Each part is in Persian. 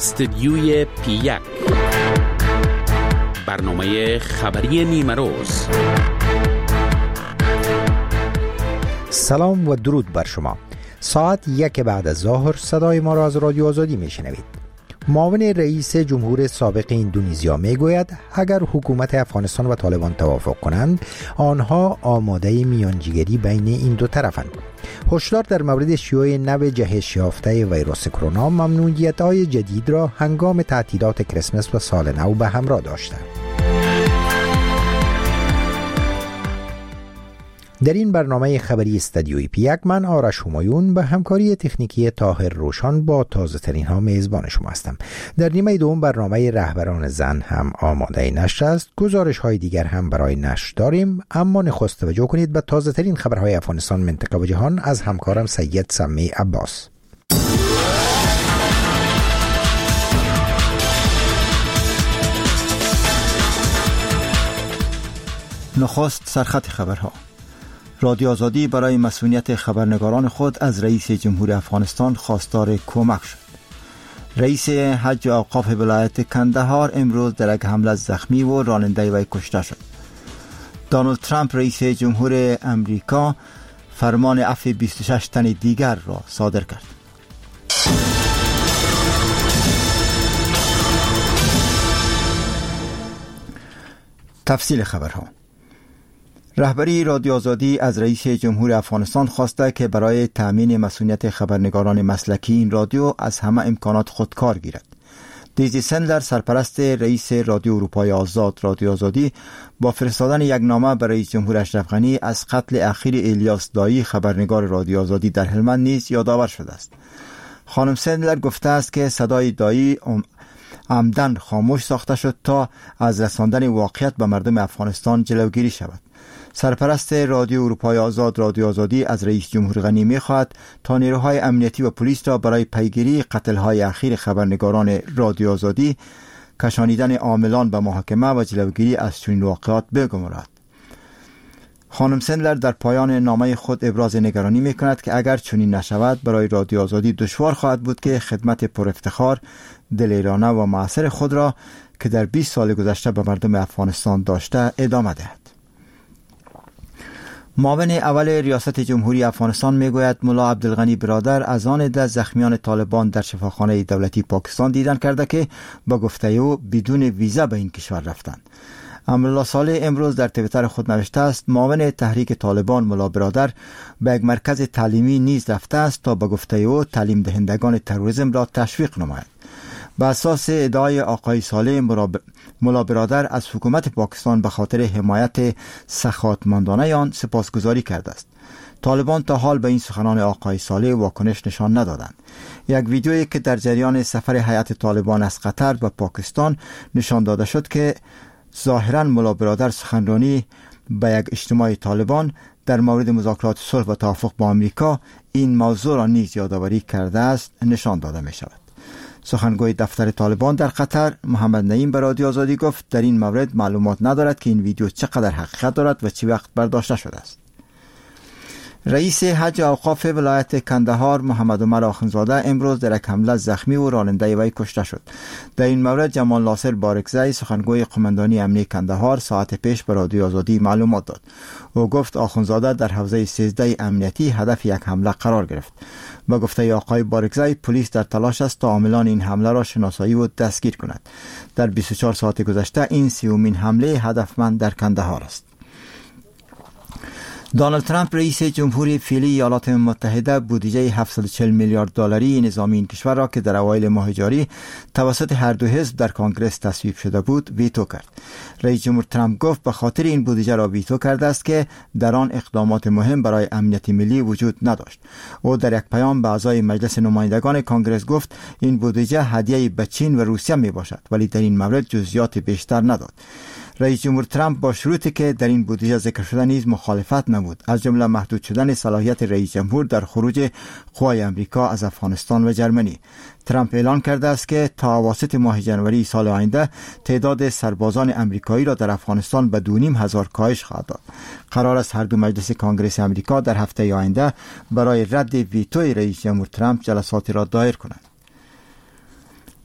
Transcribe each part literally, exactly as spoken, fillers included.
استدیوی پی یک، برنامه خبری نیمه روز. سلام و درود بر شما. ساعت یک بعد از ظهر صدای ما را از رادیو آزادی میشنوید. معاون رئیس جمهور سابق اندونزیا میگوید اگر حکومت افغانستان و طالبان توافق کنند، آنها آماده میانجیگری بین این دو طرفند. هشدار در مورد شیوع نو جهش یافته ویروس کرونا ممنوعیت‌های جدید را هنگام تعطیلات کریسمس و سال نو به همراه داشته. در این برنامه خبری استدیوی پی یک من آرش همایون به همکاری تکنیکی طاهر روشان با تازه ترین ها میزبان شما هستم. در نیمه دوم برنامه رهبران زن هم آماده نشر است. گزارش های دیگر هم برای نشر داریم، اما نخست توجه کنید به تازه ترین خبرهای افغانستان، منطقه و جهان از همکارم سید سمی عباس. نخست سرخط خبرها. رادیو آزادی برای مسئولیت خبرنگاران خود از رئیس جمهور افغانستان خواستار کمک شد. رئیس حج اوقاف ولایت کندهار امروز در یک حمله زخمی و راننده وی کشته شد. دونالد ترامپ رئیس جمهور امریکا فرمان عفو بیست و شش تن دیگر را صادر کرد. تفصیل خبرها. رهبری رادیو آزادی از رئیس جمهور افغانستان خواسته که برای تأمین مسئولیت خبرنگاران مسلکی این رادیو از همه امکانات خودکار گیرد. دیزی سندلر سرپرست رئیس رادیو اروپای آزاد رادیو آزادی با فرستادن یک نامه برای رئیس جمهور اشرف غنی از قتل اخیر الیاس دایی خبرنگار رادیو آزادی در هلمند نیز یادآور شده است. خانم سندلر گفته است که صدای دایی عمدن خاموش ساخته شد تا از رساندن واقعیت به مردم افغانستان جلوگیری شود. سرپرست رادیو اروپای آزاد رادیو آزادی از رئیس جمهور غنی می‌خواهد تا نیروهای امنیتی و پلیس را برای پیگیری قتل‌های اخیر خبرنگاران رادیو آزادی، کشانیدن عاملان به محاکمه و جلوگیری از چنین واقعات بگمارد. خانم سندلر در پایان نامه خود ابراز نگرانی می‌کند که اگر چنین نشود برای رادیو آزادی دشوار خواهد بود که خدمت پر افتخار، دلیرانه و مؤثر خود را که در بیست سال گذشته به مردم افغانستان داشته ادامه دهد. معاون اول ریاست جمهوری افغانستان میگوید ملا عبدالغنی برادر از آن ده زخمیان طالبان در شفاخانه دولتی پاکستان دیدن کرده که با گفته او بدون ویزا به این کشور رفتند. امرالله صالح امروز در توییتر خود نوشته است معاون تحریک طالبان ملا برادر به یک مرکز تعلیمی نیز رفته است تا با گفته او تعلیم دهندگان تروریسم را تشویق نماید. بر اساس ادعای آقای صالح، ملا برادر از حکومت پاکستان به خاطر حمایت سخاوتمندانه آن سپاسگزاری کرده است. طالبان تا حال به این سخنان آقای صالح واکنش نشان ندادند. یک ویدیویی که در جریان سفر هیئت طالبان از قطر به پاکستان نشان داده شد که ظاهراً ملا برادر سخنرانی به یک اجتماع طالبان در مورد مذاکرات صلح و توافق با آمریکا این موضوع را نیز یادآوری کرده است نشان داده می شود. سخنگوی دفتر طالبان در قطر محمد نعیم به رادیو آزادی گفت در این مورد معلومات ندارد که این ویدیو چقدر حقیقت دارد و چه وقت برداشته شده است. رئیس حج اوقاف ولایت کندهار محمد عمر آخونزاده امروز در یک حمله زخمی و راننده وی کشته شد. در این مورد جمال ناصر بارکزی سخنگوی قماندانی امنیتی کندهار ساعت پیش به رادیو آزادی معلومات داد. او گفت آخونزاده در حوزه سیزده امنیتی هدف یک حمله قرار گرفت. با گفته آقای بارکزی پلیس در تلاش است تا عاملان این حمله را شناسایی و دستگیر کند. در بیست و چهار ساعت گذشته این سیومین حمله هدفمند در کندهار است. دونالد ترامپ رئیس جمهوری فعلی ایالات متحده بودجه هفتصد و چهل میلیارد دلاری نظامی این کشور را که در اوایل ماه جاری توسط هر دو حزب در کنگره تصویب شده بود ویتو کرد. رئیس جمهور ترامپ گفت به خاطر این بودجه را ویتو کرده است که در آن اقدامات مهم برای امنیت ملی وجود نداشت. او در یک پیام به اعضای مجلس نمایندگان کنگره گفت این بودجه هدیه به چین و روسیه می باشد، ولی در این مورد جزئیات بیشتر نداد. رئیس جمهور ترامپ با شروطی که در این بودجه ذکر شده نیز مخالفت نمود، از جمله محدود شدن صلاحیت رئیس جمهور در خروج قوای امریکا از افغانستان و جرمنی. ترامپ اعلان کرده است که تا اواسط ماه جنوری سال آینده تعداد سربازان امریکایی را در افغانستان به دو نیم هزار کاهش خواهد داد. قرار است هر دو مجلس کنگره امریکا در هفته آینده برای رد ویتوی رئیس جمهور ترامپ جلساتی را دایر کنند.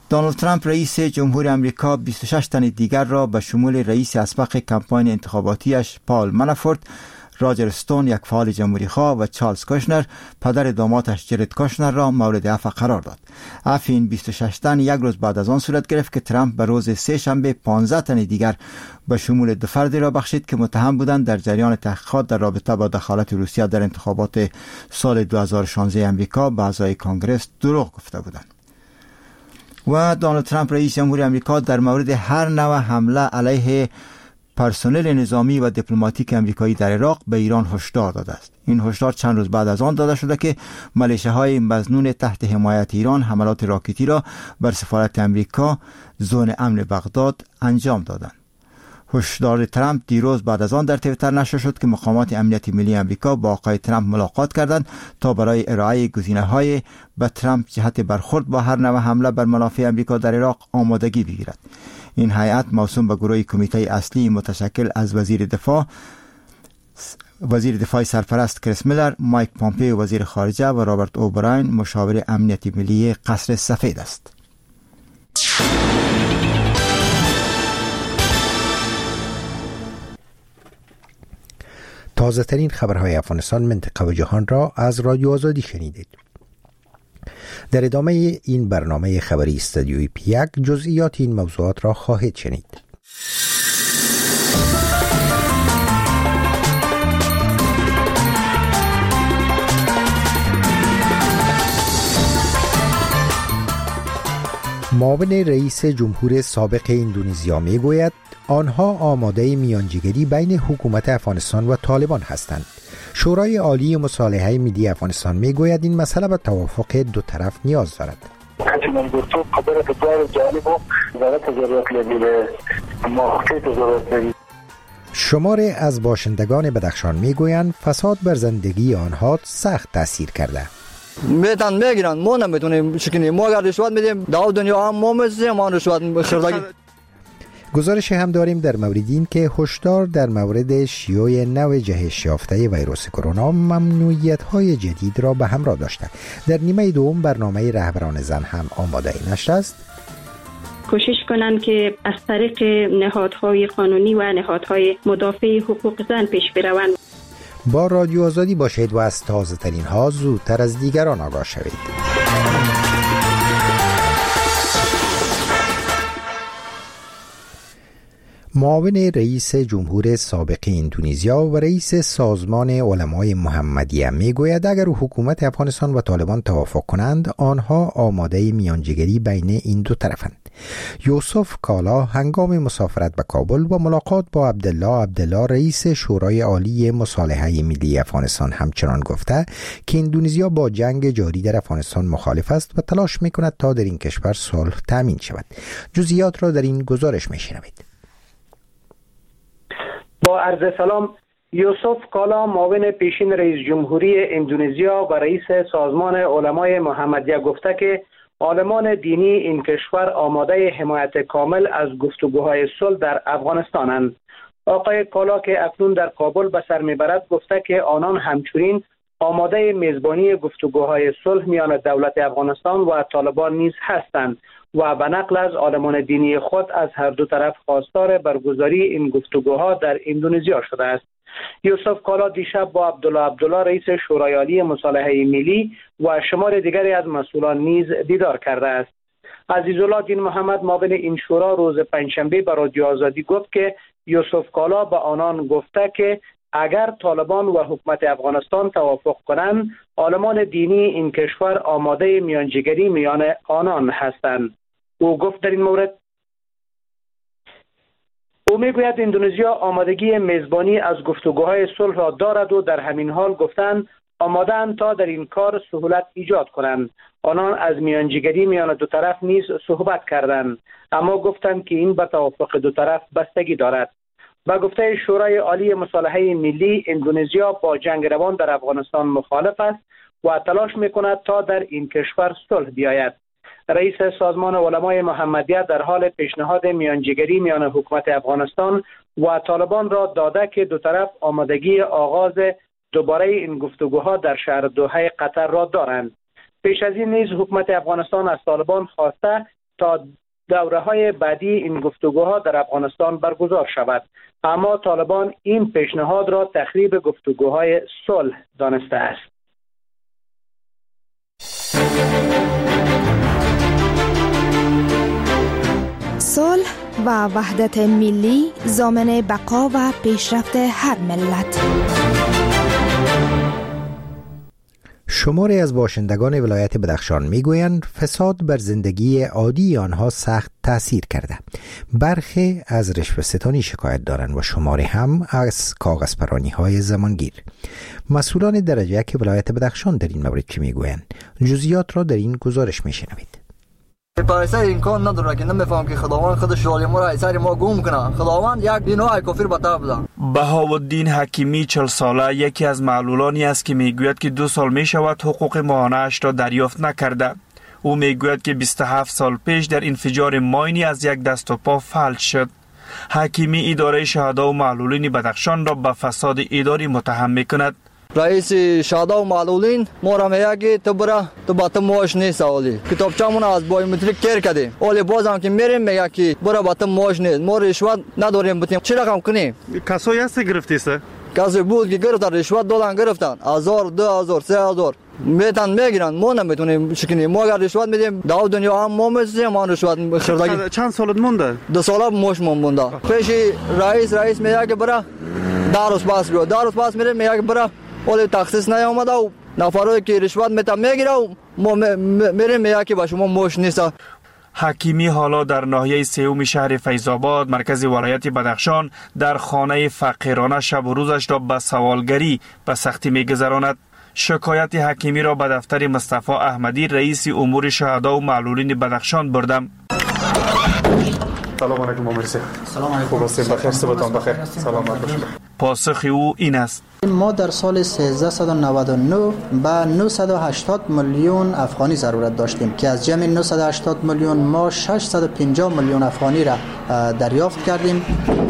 دونالد ترامپ رئیس جمهوری آمریکا بیست و شش تن دیگر را به شمول رئیس اسبق کمپاین انتخاباتیش پال منافورت، راجر ستون یک فعال جمهوری خواه و چارلز کوشنر پدر دامادش جرد کوشنر را مورد عفو قرار داد. عفو این بیست و شش تن یک روز بعد از آن صورت گرفت که ترامپ به روز سه شنبه پانزده تن دیگر به شمول دو فردی را بخشید که متهم بودند در جریان تحقیقات در رابطه با دخالت روسیه در انتخابات سال دو هزار و شانزده آمریکا به اعضای کانگرس دروغ گفته بودند. و دونالد ترامپ رئیس جمهوری آمریکا در مورد هر نوع حمله علیه پرسنل نظامی و دیپلماتیک آمریکایی در عراق به ایران هشدار داده است. این هشدار چند روز بعد از آن داده شده که ملیشه‌های مظنون تحت حمایت ایران حملات راکتی را بر سفارت آمریکا زون امن بغداد انجام دادند. هشدار ترامپ دیروز بعد از آن در توییتر نشر شد که مقامات امنیت ملی آمریکا با آقای ترامپ ملاقات کردند تا برای ارائه گزینه‌های به ترامپ جهت برخورد با هر نوع حمله بر منافع آمریکا در عراق آمادگی بگیرد. این هیئت موسوم به گروه کمیته اصلی متشکل از وزیر دفاع وزیر دفاع سرپرست کریس میلر، مایک پامپیو وزیر خارجه و رابرت اوبراین مشاور امنیت ملی قصر سفید است. تازه ترین خبرهای افغانستان، منطقه و جهان را از رادیو آزادی شنیدید. در ادامه این برنامه خبری استودیوی پی یک جزئیات این موضوعات را خواهید شنید. معاون رئیس جمهور سابق اندونزیا می گوید آنها آماده میانجیگری بین حکومت افغانستان و طالبان هستند. شورای عالی مصالحه ملی افغانستان می گوید این مسئله به توافق دو طرف نیاز دارد. شماری از باشندگان بدخشان می گویند فساد بر زندگی آنها سخت تاثیر کرده. میتن میگیرن، ما نمیتونیم شکنیم، ما اگر رشوت میدیم داو دنیا هم ما میسیم، ما رشوت خردگی. گزارش هم داریم در مورد این که هشدار در مورد شیوع نو جهش یافته ویروس کرونا ممنوعیت‌های جدید را به همراه داشته. در نیمه دوم برنامه رهبران زن هم آماده نشده است. کوشش کنند که از طریق نهادهای قانونی و نهادهای مدافع حقوق زن پیش بروند. با رادیو آزادی باشید و از تازه ترین ها زودتر از دیگران آگاه شوید. معاون رئیس جمهور سابق اندونزیا و رئیس سازمان علمای محمدیه می گوید اگر حکومت افغانستان و طالبان توافق کنند آنها آماده میانجیگری بین این دو طرفند. یوسف کالا هنگام مسافرت به کابل و ملاقات با عبدالله عبدالله رئیس شورای عالی مصالحه ملی افغانستان همچنان گفته که اندونزیا با جنگ جاری در افغانستان مخالف است و تلاش می کند تا در این کشور صلح تامین شود. جزئیات را در این گزارش می شنوید. با عرض سلام، یوسف کالا معاون پیشین رئیس جمهوری اندونزیا و رئیس سازمان علمای محمدیه گفته که عالمان دینی این کشور آماده حمایت کامل از گفتگوهای صلح در افغانستانند. آقای کالا که اکنون در کابل به سر میبرد گفته که آنان همچنین آماده میزبانی گفتگوهای صلح میان دولت افغانستان و طالبان نیز هستند و به نقل از عالمان دینی خود از هر دو طرف خواستار برگزاری این گفتگوها در اندونزیا شده است. یوسف کالا دیشب با عبدالله عبدالله رئیس شورای عالی مصالحه ملی و شمار دیگری از مسئولان نیز دیدار کرده است. عزیزالله دین محمد معاون این شورا روز پنجشنبه به رادیو آزادی گفت که یوسف کالا به آنان گفته که اگر طالبان و حکومت افغانستان توافق کنند عالمان دینی این کشور آماده میانجیگری میان آنان هستند. او گفت در این مورد او میگوید اندونزیا آمادگی میزبانی از گفتگوهای صلح را دارد و در همین حال گفتند آماده‌اند تا در این کار سهولت ایجاد کنند. آنان از میانجیگری میان دو طرف نیز صحبت کردند، اما گفتند که این به توافق دو طرف بستگی دارد. با گفته شورای عالی مصالحه ملی، اندونزیا با جنگ روان در افغانستان مخالف است و تلاش میکند تا در این کشور صلح بیاید. رئیس سازمان علمای محمدیه در حال پیشنهاد میانجیگری میان حکومت افغانستان و طالبان را داده که دو طرف آمادگی آغاز دوباره این گفتگوها در شهر دوحه قطر را دارند. پیش از این نیز حکومت افغانستان از طالبان خواسته تا دوره های بعدی این گفتگوها در افغانستان برگزار شود. اما طالبان این پیشنهاد را تخریب گفتگوهای صلح دانسته است. صلح و وحدت ملی ضامن بقا و پیشرفت هر ملت. شماری از باشندگان ولایت بدخشان میگویند فساد بر زندگی عادی آنها سخت تأثیر کرده. برخی از رشوه ستانی شکایت دارند و شماری هم از کاغذ پرانی های زمانگیر. مسئولان درجه یک ولایت بدخشان در این مورد چه میگویند؟ جزئیات را در این گزارش میشنوید. پایسر این کار نداره که نمیفهم که خداوند خودش شغل ما را سر ما گم کنه. خداوند یک دینای کافر بتا بده. بهاءالدین حکیمی چهل ساله یکی از معلولانی است که میگوید که دو سال می شود حقوق ماهانه‌اش را دریافت نکرده. او میگوید که بیست و هفت سال پیش در انفجار ماینی از یک دست و پا فلج شد. حکیمی اداره شهدا و معلولین بدخشان را به فساد اداری متهم میکند. رئیس شهدا و معلولین ما را میگه که تو برا تو با تو معاش نیست. اولی کتابچه‌مون از بایومتریک کیر کردیم. اولی بازم که میریم میگه که برا با تو معاش نیست. ما رشوت نداریم بتیم چی رقم کنیم؟ کسایی هست گرفتیسه؟ کسی بود که گرفتن رشوت دادن گرفتن هزار دو هزار سه هزار میتن میگیرن. ما نمیتونیم شکنیم. ما اگر رشوت میدیم داو دنیا هم ما میسیم ما رشوت خردگی. چند سالت مونده؟ دو ساله معاش مونده. پیش رئیس رئیس میگه که برا داروس پاس بیو داروس پاس میره میگه که برا ولی تخصیص نیامده و نفرایی که رشوت میتن میگیره و ما میریم میگه که با شما معاش نیست. حکیمی حالا در ناحیه سوم شهر فیض‌آباد مرکز ولایت بدخشان در خانه فقیرانه شب و روزش را به سوالگری به سختی میگذراند. شکایت حکیمی را به دفتر مصطفی احمدی رئیس امور شهدا و معلولین بدخشان بردم. سلام علیکم مرسی. سلام علیکم. خوب هستید؟ بخیر صبحتون بخیر. سلامت باشید. پاسخ او این است: ما در سال سیزده و نود و نه به نهصد و هشتاد میلیون افغانی ضرورت داشتیم که از جمع نهصد و هشتاد میلیون ما ششصد و پنجاه میلیون افغانی را دریافت کردیم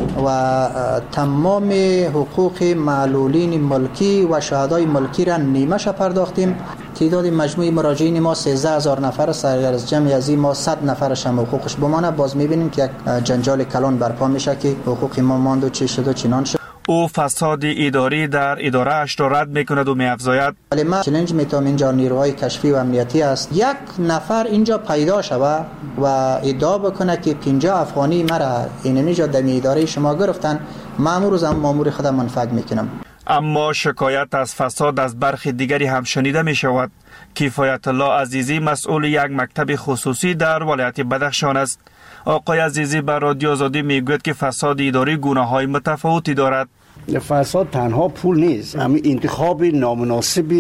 و تمام حقوق معلولین ملکی و شهدای ملکی را نیمه‌اش پرداختیم. تعداد مجموعی مراجعین ما سیزده هزار نفر است. اگر از جمع از ما صد نفرش هم حقوقش بمانه باز می‌بینیم که یک جنجال کلان برپا میشه که حقوق ما ماند و چی شد و چنان شد. او فساد اداری در اداره اش را رد میکند و میافزاید: ولی ما چالش میتونم اینجا نیروهای کشفی و امنیتی است یک نفر اینجا پیدا شود و ادعا بکنه که پنجاه افغانی مرا اینجا در اداره شما گرفتن، مامور روز مامور خودم منفعت میکنم. اما شکایت از فساد از برخی دیگری هم شنیده می شود. کفایت الله عزیزی مسئول یک مکتب خصوصی در ولایت بدخشان است. آقای عزیزی به رادیو آزادی میگوید که فساد اداری گونه‌های متفاوتی دارد. فساد تنها پول نیست، همین انتخاب نامناسب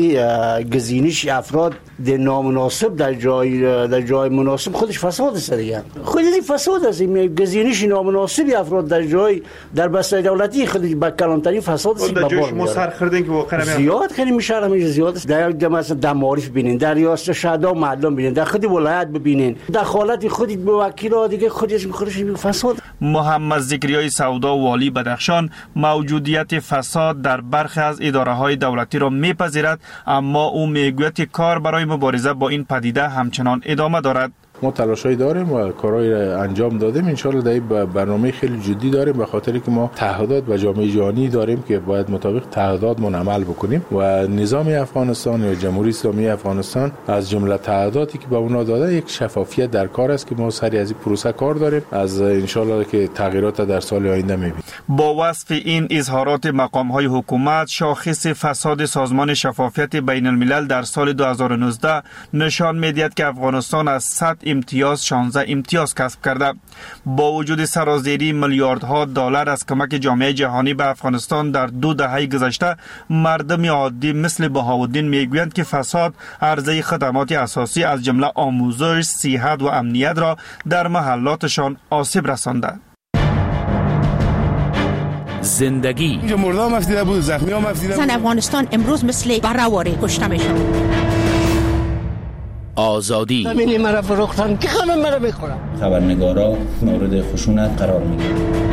گزینش افراد در نامناسب در جای در جای مناسب خودش فساد است دیگه. خودی فساد است، گزینش نامناسب افراد در جای در بسته دولتی خودش با کلانتری فساد است. در جای شما سر خوردین که واقعا زیاد خیلی میشه همیشه زیاد است. در یک مثلا در معارف ببینین، در ریاست شهدا و معلم ببینین، در خود ولایت ببینین، دخالت خودی به وکیل دیگه خودش خودش فساد. محمد ذکریای سودا والی بدخشان موجودیت فساد در برخی از اداره‌های دولتی را میپذیرد، اما او میگوید که کار برای مبارزه با این پدیده همچنان ادامه دارد. ما تلاشایی داریم و کارهای انجام دادیم. انشالله در این برنامه خیلی جدی داریم به خاطر که ما تعهدات و جامعه جهانی داریم که باید مطابق تعهداتمون عمل بکنیم و نظام افغانستان یا جمهوری اسلامی افغانستان از جمله تعهداتی که به اونا داده یک شفافیت در کار است که ما سری از این پروسه کار داریم. از انشالله که تغییرات در سال آینده میبینیم. با وصف این اظهارات مقام‌های حکومت، شاخص فساد سازمان شفافیت بین الملل در سال دو هزار و نوزده نشان می‌دهد که افغانستان از صد امتیاز شانزده امتیاز کسب کرده. با وجود سرازیری میلیاردها دلار از کمک جامعه جهانی به افغانستان در دو دهه گذشته، مردم عادی مثل بهاءالدین میگویند که فساد عرضه خدمات اساسی از جمله آموزش، صحت و امنیت را در محلاتشان آسیب رسانده. زندگی اینجا مردم مفتیده بود، زخمی ها مفتیده بود. زن افغانستان امروز مثل برهواره کشته میشن. آزادی همینی مرا فروختن که همه مرا میخورم. خبرنگارا مورد خشونت قرار میگیرن.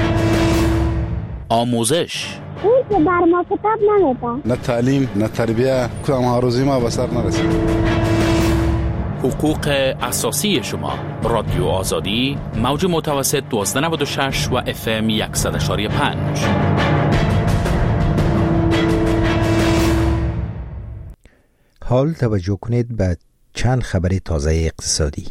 آموزش این که بر ما کتاب نمیده. نه تعلیم نه تربیه، کدام ها روزی ما به سر نرسید. حقوق اساسی شما. رادیو آزادی موج متوسط دوازده نود و شش و اف ام صد و پنج. حال توجه کنید به چند خبر تازه اقتصادی.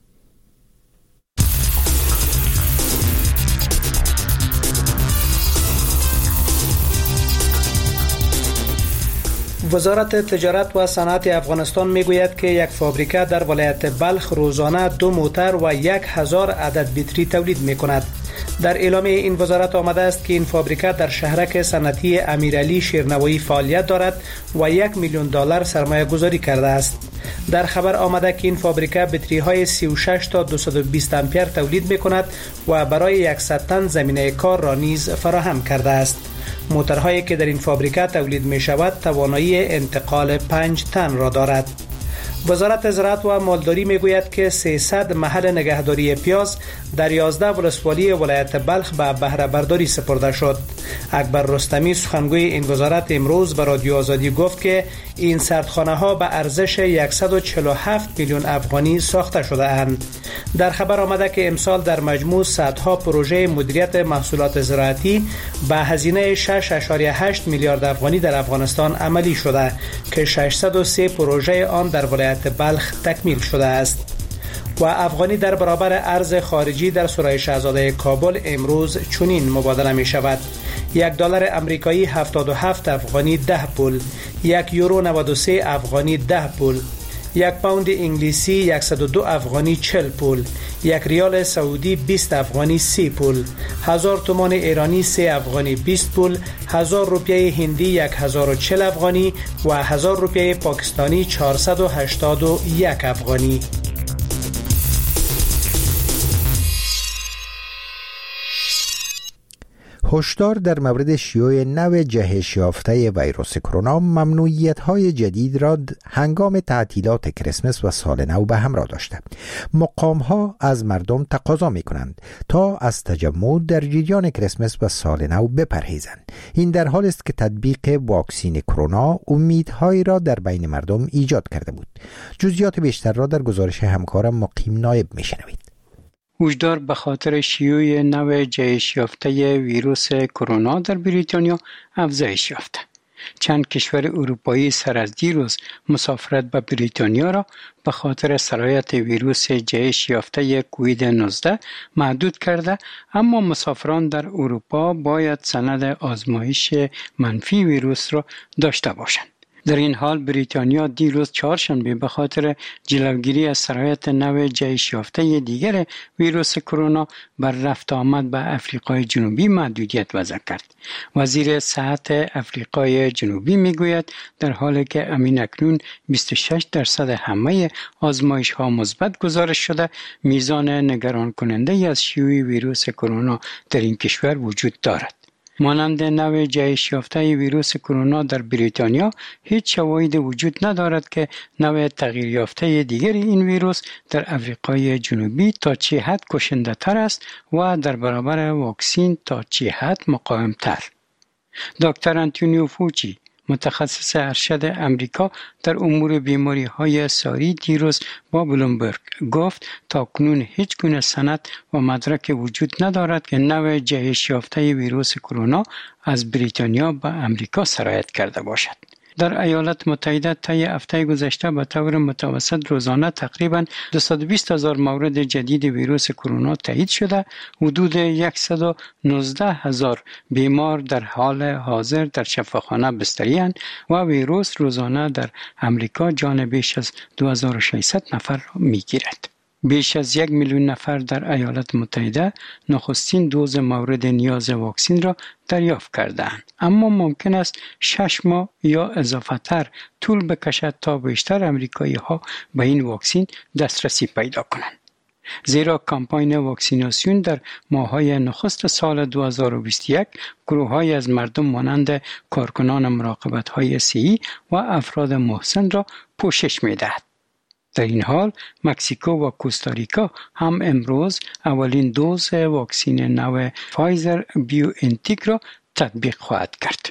وزارت تجارت و صنعت افغانستان میگوید که یک فابریکه در ولایت بلخ روزانه دو موتر و یک هزار عدد بطری تولید می کند. در اعلامیه این وزارت آمده است که این فابریکه در شهرک صنعتی امیرعلی شیرنوایی فعالیت دارد و یک میلیون دلار سرمایه گذاری کرده است. در خبر آمده که این فابریکه بطری های سی و شش تا دویست و بیست امپر تولید می کند و برای صد تن زمینه کار را نیز فراهم کرده است. موترهایی که در این فابریکه تولید می شود توانایی انتقال پنج تن را دارد. وزارت زراعت و مالداری می گوید که سیصد محل نگهداری پیاز در یازده ولسوالی ولایت بلخ به بهره برداری سپرده شد. اکبر رستمی سخنگوی این وزارت امروز به رادیو آزادی گفت که این سردخانه ها به ارزش صد و چهل و هفت میلیون افغانی ساخته شده اند. در خبر آمده که امسال در مجموع صدها پروژه مدیریت محصولات زراعتی به هزینه شش ممیز هشت میلیارد افغانی در افغانستان عملی شده که ششصد و سه پروژه آن در ولایت بلخ تکمیل شده است. و افغانی در برابر ارز خارجی در سرای شاهزاده کابل امروز چنین مبادله می شود: یک دلار امریکایی هفتاد و هفت افغانی ده پول، یک یورو نود و سه افغانی ده پول، یک پوند انگلیسی صد و دو افغانی چهل پول، یک ریال سعودی بیست افغانی سی پول، هزار تومان ایرانی سه افغانی بیست پول، هزار روپیه هندی هزار و چهل افغانی و هزار روپیه پاکستانی چهارصد و هشتاد و یک افغانی. هشدار در مورد شیوع نو جهش یافته ویروس کرونا ممنوعیت‌های جدید را هنگام تعطیلات کریسمس و سال نو به همراه داشته. مقام‌ها از مردم تقاضا می‌کنند تا از تجمع در جریان کریسمس و سال نو بپرهیزند. این در حالی است که تطبیق واکسین کرونا امیدهایی را در بین مردم ایجاد کرده بود. جزئیات بیشتر را در گزارش همکارم مقیم نایب می‌شنوید. هشدار به خاطر شیوع نو جهش یافته ویروس کرونا در بریتانیا افزایش یافته. چند کشور اروپایی سر از دیروز مسافرت به بریتانیا را به خاطر سرایت ویروس جهش یافته کووید نوزده محدود کرده، اما مسافران در اروپا باید سند آزمایش منفی ویروس را داشته باشند. در این حال بریتانیا دیروز چهارشنبه به خاطر جلوگیری از سرایت نو جهش یافته دیگر ویروس کرونا بر رفت آمد به افریقای جنوبی محدودیت وضع کرد. وزیر صحت افریقای جنوبی میگوید در حالی که امین اکنون بیست و شش درصد همه آزمایش ها مثبت گزارش شده، میزان نگران کننده از شیوع ویروس کرونا در این کشور وجود دارد. مانند نو جهش یافته ویروس کرونا در بریتانیا هیچ شواهدی وجود ندارد که نو تغییر یافته دیگر این ویروس در افریقای جنوبی تا چه حد کشنده تر است و در برابر واکسین تا چه حد مقاوم تر. دکتر آنتونیو فوچی، متخصص ارشد امریکا در امور بیماری های ساری، دیروز با بلومبرگ گفت تا کنون هیچ گونه سند و مدرک وجود ندارد که نو جهش یافته ویروس کرونا از بریتانیا به امریکا سرایت کرده باشد. در ایالات متحده طی هفته گذشته به طور متوسط روزانه تقریباً دویست و بیست هزار مورد جدید ویروس کرونا تایید شده. حدود صد و نوزده هزار بیمار در حال حاضر در شفاخانه بستری اند و ویروس روزانه در امریکا جان بیش از دو هزار و ششصد نفر را میگیرد. بیش از یک میلیون نفر در ایالات متحده نخستین دوز مورد نیاز واکسن را دریافت کردند، اما ممکن است شش ماه یا اضافه تر طول بکشد تا بیشتر امریکایی ها به این واکسن دسترسی پیدا کنند. زیرا کمپاین واکسیناسیون در ماه‌های نخست سال دو هزار و بیست و یک گروه‌های از مردم مانند کارکنان مراقبت‌های صحی و افراد محسن را پوشش می‌دهد. در این حال مکزیکو و کوستاریکا هم امروز اولین دوز واکسن نو فایزر بیو انتیک را تطبیق خواهد کرد.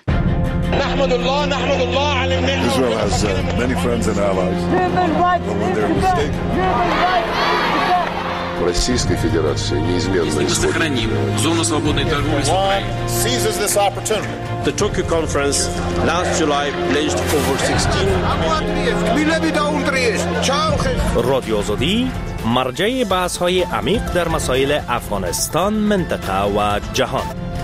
Israel has uh, many friends and allies. But when their В Российской Федерации неизменно мы сохраним зону свободной торговли с Украиной. The Tokyo Conference last July pledged over sixteen. رادیو آزادی مرجع بحث‌های عمیق در مسائل افغانستان، منطقه و جهان.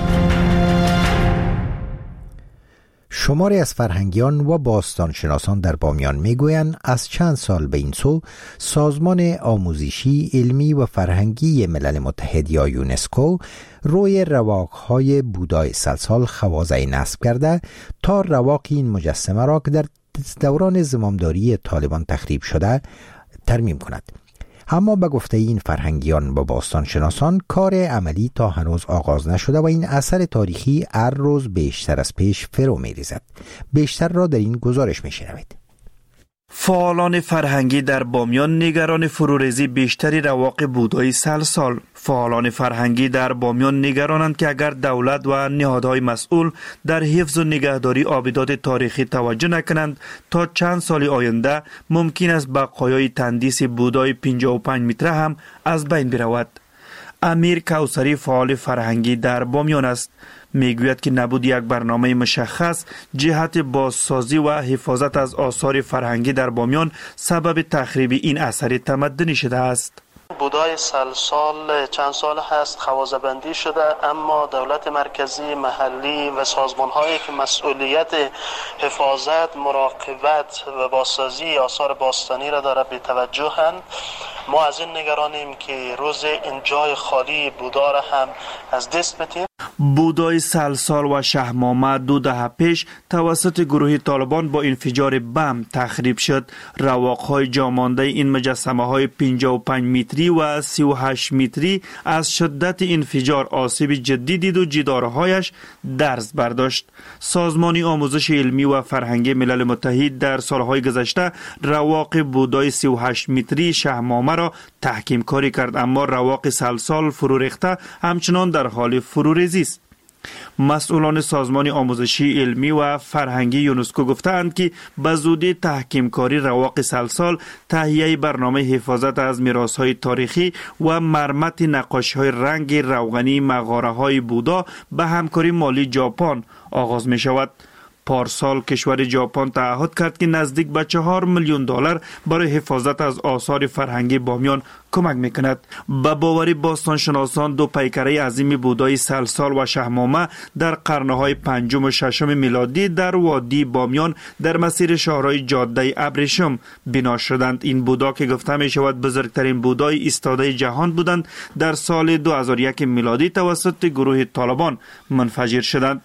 شماری از فرهنگیان و باستانشناسان در بامیان میگویند از چند سال به این سو سازمان آموزشی، علمی و فرهنگی ملل متحد یا یونسکو روی رواق‌های بودای سلسال خواضع نصب کرده تا رواق این مجسمه را که در دوران زمامداری طالبان تخریب شده ترمیم کند. اما به گفته این فرهنگیان و باستانشناسان کار عملی تا هنوز آغاز نشده و این اثر تاریخی هر روز بیشتر از پیش فرو می‌ریزد. بیشتر را در این گزارش می‌شنوید. فعالان فرهنگی در بامیان نگران فروریزی بیشتری رواق بودای سلسال. فعالان فرهنگی در بامیان نگرانند که اگر دولت و نهادهای مسئول در حفظ و نگهداری آبدات تاریخی توجه نکنند تا چند سال آینده ممکن است بقایای تندیس بودای پنجاه و پنج متره هم از بین برود. امیر کوثری فعال فرهنگی در بامیان است. میگوید که نبود یک برنامه مشخص جهت بازسازی و حفاظت از آثار فرهنگی در بامیان سبب تخریب این اثر تمدنی شده است. بودای سلسال چند سال هست خوازه‌بندی شده، اما دولت مرکزی، محلی و سازمان‌هایی که مسئولیت حفاظت، مراقبت و بازسازی آثار باستانی را داره بی‌توجهند. ما از این نگرانیم که روز این جای خالی بودا را هم از دست بدیم. بودای سلسال و شهمامه دو دهه پیش توسط گروه طالبان با انفجار بم تخریب شد. رواق‌های جامانده این مجسمه های پنجاه و پنج متری و سی و هشت متری از شدت انفجار آسیب جدی دید و جدارهایش درز برداشت. سازمان آموزش علمی و فرهنگی ملل متحد در سالهای گذشته رواق بودای سی و هشت متری شهمامه را تحکیم کاری کرد، اما رواق سلسال فرو ریخته همچنان در حال فروریزی است. مسئولان سازمان آموزشی علمی و فرهنگی یونسکو گفتند که به زودی تحکیم کاری رواق سلسال، تهیه برنامه حفاظت از میراث‌های تاریخی و مرمت نقاشی‌های رنگ روغنی مغاره‌های بودا به همکاری مالی ژاپن آغاز می شود. پارسال کشور ژاپن تعهد کرد که نزدیک به چهار میلیون دلار برای حفاظت از آثار فرهنگی بامیان کمک میکند. به باور باستانشناسان دو پیکره عظیم بودای سلسال و شهمامه در قرنهای پنجم و ششم میلادی در وادی بامیان در مسیر شاهرای جاده ابریشم بنا شدند. این بودا که گفته می شود بزرگترین بودای ایستاده جهان بودند در سال دو هزار و یک میلادی توسط گروه طالبان منفجر شدند.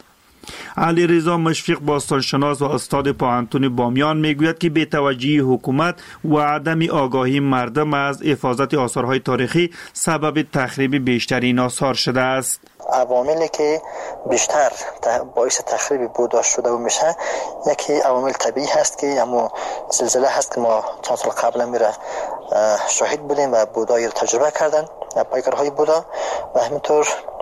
علی رضا مشفق باستانشناس و استاد پوهنتون بامیان میگوید که بی‌توجهی حکومت و عدم آگاهی مردم از حفاظت آثارهای تاریخی سبب تخریب بیشتر این آثار شده است. عواملی که بیشتر باعث تخریب بودا شده و میشه، یکی عوامل طبیعی هست که اما زلزله هست که ما چند سال قبل میره شاهد بودیم و بودایی رو تجربه کردن پیکرهای بودا، و همینطور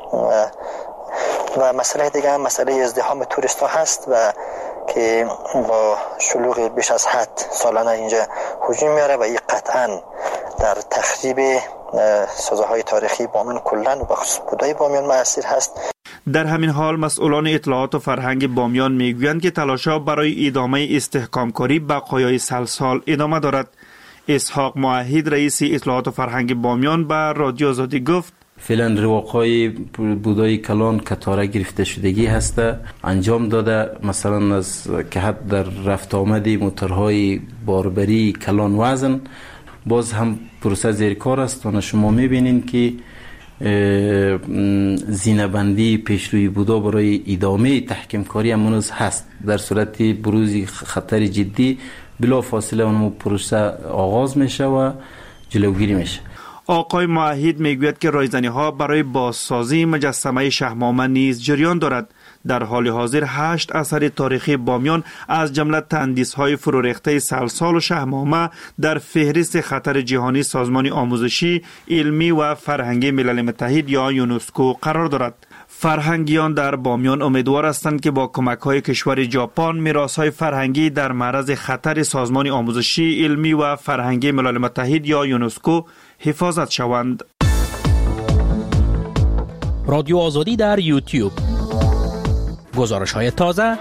و مسئله دیگه هم مسئله ازدحام توریست ها هست و که با شلوغ بیش از حد سالانه اینجا هجوم میاره و این قطعا در تخریب سازه‌های تاریخی بامیان کلن و بخصوص بودای بامیان مؤثر هست. در همین حال مسئولان اطلاعات و فرهنگ بامیان میگویند که تلاش‌ها برای ادامه استحکام کاری بقایای سلسال ادامه دارد. اسحاق موحد رئیس اطلاعات و فرهنگ بامیان به رادیو آزادی گفت فعلا رواق‌های بودای کلان کتاره گرفته شدگی هسته انجام داده، مثلا از که حد در رفت آمدی موتورهای باربری کلان وزن باز هم پروسه زیر کار است و شما میبینین که زینه‌بندی پیشروی بودا برای ادامه تحکیم کاری امروز هست. در صورت بروز خطر جدی بلا فاصله اون پروسه آغاز میشه و جلوگیری میشه. آقای موحد میگوید که رایزنی ها برای بازسازی مجسمه شهمامه نیز جریان دارد. در حال حاضر هشت اثر تاریخی بامیان از جمله تندیس های فروریخته سلسال و شهمامه در فهرست خطر جهانی سازمان آموزشی، علمی و فرهنگی ملل متحد یا یونسکو قرار دارد. فرهنگیان در بامیان امیدوار هستند که با کمک‌های کشور ژاپن میراث‌های فرهنگی در معرض خطر سازمان آموزشی، علمی و فرهنگی ملل متحد یا یونسکو حفاظت شوند. رادیو آزادی در یوتیوب. گزارش‌های تازه.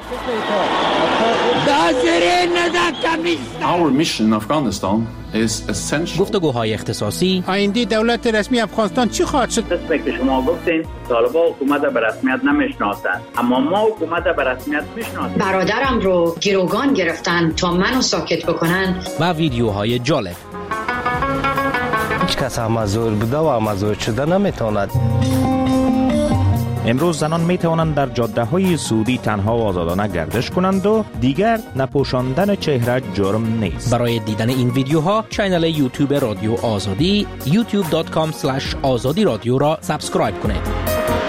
Our mission in Afghanistan is essential. گفتگوهای اختصاصی. آینده دولت رسمی افغانستان چی خواهد شد؟ قسمی که شما گفتین طالبان حکومت به رسمیت نمیشناسند، اما ما حکومت به رسمیت میشناسیم. برادرم رو گروگان گرفتن تا منو ساکت بکنن. و ویدیوهای جالب. هیچ کس مزور بوده و مزور شده نمیتواند. امروز زنان می توانند در جاده های سعودی تنها و آزادانه گردش کنند و دیگر نپوشاندن چهره جرم نیست. برای دیدن این ویدیوها کانال یوتیوب رادیو آزادی یوتیوب دات کام اسلش آزادی رادیو را سابسکرایب کنید.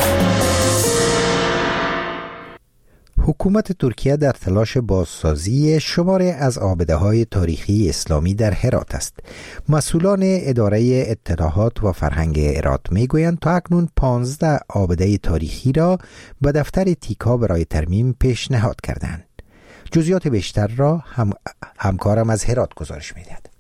حکومت ترکیه در تلاش بازسازی شماری از آبده‌های تاریخی اسلامی در هرات است. مسئولان اداره اطلاعات و فرهنگ هرات میگویند تا اکنون پانزده آبده تاریخی را به دفتر تیکا برای ترمیم پیشنهاد کردند. جزئیات بیشتر را هم همکارم از هرات گزارش می‌دهد.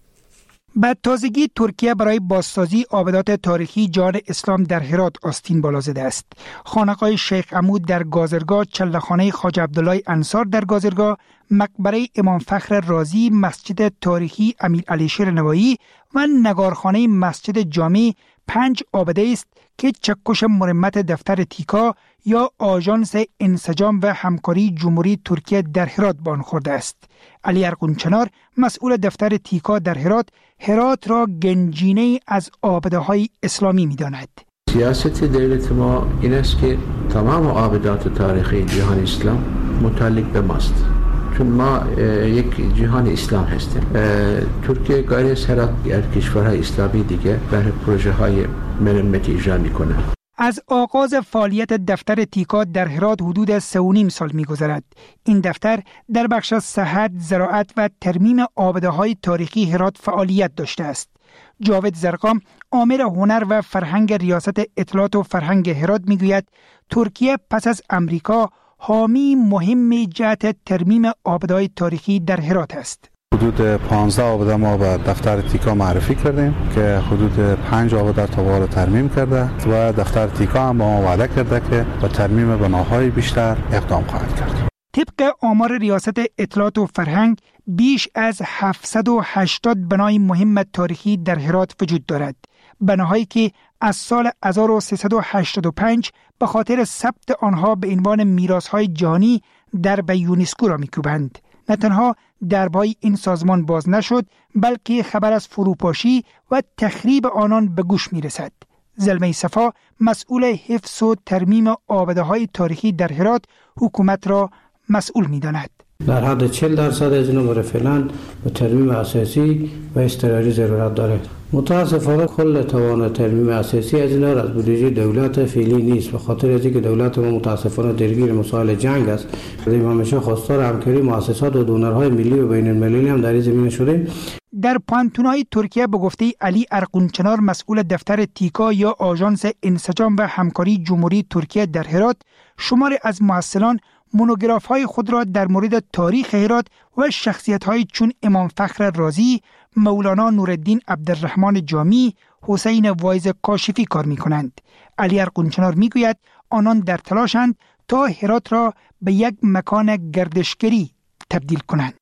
به تازگی ترکیه برای بازسازی آبدات تاریخی جان اسلام در هرات آستین بالا زده است. خانقاه شیخ عمود در گازرگاه، چلخانه خواجه عبدالله انصار در گازرگاه، مقبره امام فخر رازی، مسجد تاریخی امیر علی شیر نوایی و نگارخانه مسجد جامع پنج آبده است که چکش مرمت دفتر تیکا یا آژانس انسجام و همکاری جمهوری ترکیه در هرات بان خورده است. علی ارغونچنار مسئول دفتر تیکا در هرات، هرات را گنجینه از آبده های اسلامی می داند. سیاست دولت ما این است که تمام آبدات تاریخی جهان اسلام متعلق به ماست، چون ما یک جهان اسلام هستیم. ترکیه غیر از هرات یا کشورهای اسلامی دیگه برای پروژه های مرمت اجرا میکنه. از آغاز فعالیت دفتر تیکا در هرات حدود سه و نیم سال می‌گذرد. این دفتر در بخش صحت، زراعت و ترمیم آبده‌های تاریخی هرات فعالیت داشته است. جاوید زرقام، آمر هنر و فرهنگ ریاست اطلاعات و فرهنگ هرات میگوید ترکیه پس از امریکا حامی مهم جهت ترمیم آبده‌های تاریخی در هرات است. حدود پانزده آبده ما به دفتر تیکا معرفی کردیم که حدود پنج آبده تا رو ترمیم کرده و دفتر تیکا هم با ما وعده کرده که با ترمیم بناهای بیشتر اقدام خواهد کرد. طبق آمار ریاست اطلاعات و فرهنگ بیش از هفتصد و هشتاد بنای مهم تاریخی در هرات وجود دارد. بناهایی که از سال هزار و سیصد و هشتاد و پنج به خاطر ثبت آنها به عنوان میراث‌های جهانی درب یونسکو را می‌کوبند. نه تنها دربای این سازمان باز نشد، بلکه خبر از فروپاشی و تخریب آنان به گوش میرسد. زلمه صفا، مسئول حفظ و ترمیم آبده‌های تاریخی در هرات، حکومت را مسئول می‌داند. در حد چهل درصد از اینا برای فعلا به ترمیم اساسی و اضطراری ضرورت داره. متاسفانه کل توان ترمیم اساسی از اینا از بودجه دولت فعلی نیست، به خاطر از اینکه دولت ما متاسفانه درگیر مسائل جنگ است. ما همیشه خواستار همکاری مؤسسات و دونرهای ملی و بین المللی هم در این زمینه شدیم. در پانتونای ترکیه به گفته علی ارغونچنار، مسئول دفتر تیکا یا آژانس انسجام و همکاری جمهوری ترکیه در هرات، شماری از محصلان مونوگراف های خود را در مورد تاریخ هرات و شخصیت های چون امام فخر رازی، مولانا نورالدین عبدالرحمن جامی، حسین وایز کاشفی کار می کنند. علی ارغونچنار می گوید آنان در تلاشند تا هرات را به یک مکان گردشگری تبدیل کنند.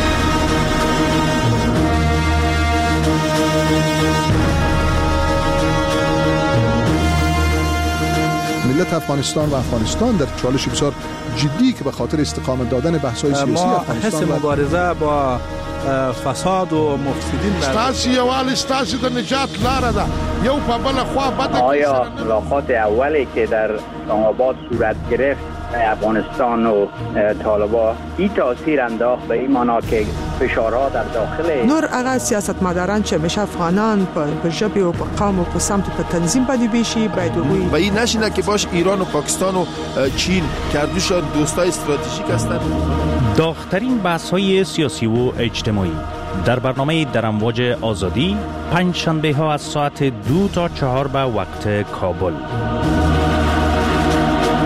ملت افغانستان و افغانستان در چالش بسیار جدی که به خاطر استقامت دادن بحث‌های سیاسی افغانستان ما حس مبارزه با فساد و مفسدین ستاسي یوال ستاسي د نجات لار ده یو په بل خوا بد. آیا ملاقات اولی که در آباد صورت گرفت افغانستان و طالبان این تاثیر انداخت به این معنا که فشارها در داخل نور هغه سیاستمداران چې مشه افغانان په ژبه او په قوم او په سمت په تنظیم باندې بشي باید وي و این نشینه که باش ایران و پاکستان و چین کردوشان دوستای استراتژیک هستند. داغ‌ترین بحث‌های سیاسی و اجتماعی در برنامه در امواج آزادی پنج شنبه ها از ساعت دو تا چهار به وقت کابل.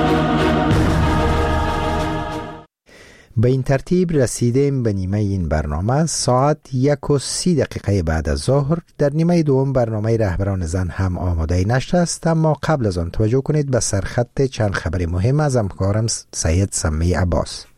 به این ترتیب رسیدیم به نیمه این برنامه. ساعت یک و سی دقیقه بعد از ظهر در نیمه دوم برنامه رهبران زن هم آماده نشده است، اما قبل از آن توجه کنید به سرخط چند خبر مهم از همکارم سید سمی عباس.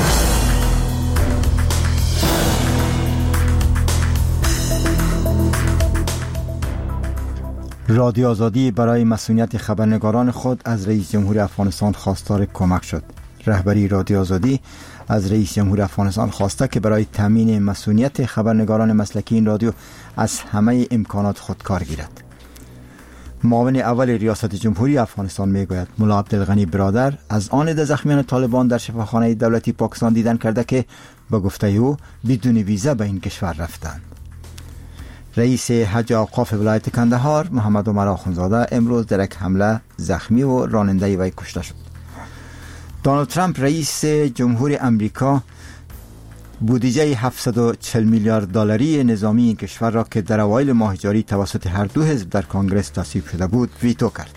رادیو آزادی برای مسئولیت خبرنگاران خود از رئیس جمهور افغانستان خواستار کمک شد. رهبری رادیو آزادی از رئیس جمهور افغانستان خواسته که برای تامین مسئولیت خبرنگاران مسلکی این رادیو از همه امکانات خود کار گیرد. معاون اول ریاست جمهوری افغانستان میگوید ملا عبدالغنی برادر از آن ده زخمیان طالبان در شفاخانه دولتی پاکستان دیدن کرده که به گفته او بدون ویزا به این کشور رفتند. رئیس حج اوقاف ولایت کندهار محمد عمر آخوندزاده امروز در یک حمله زخمی و راننده وی کشته شد. دونالد ترامپ رئیس جمهور امریکا بودجه هفتصد و چهل میلیارد دلاری نظامی این کشور را که در اوایل ماه جاری توسط هر دو حزب در کنگره تصویب شده بود ویتو کرد.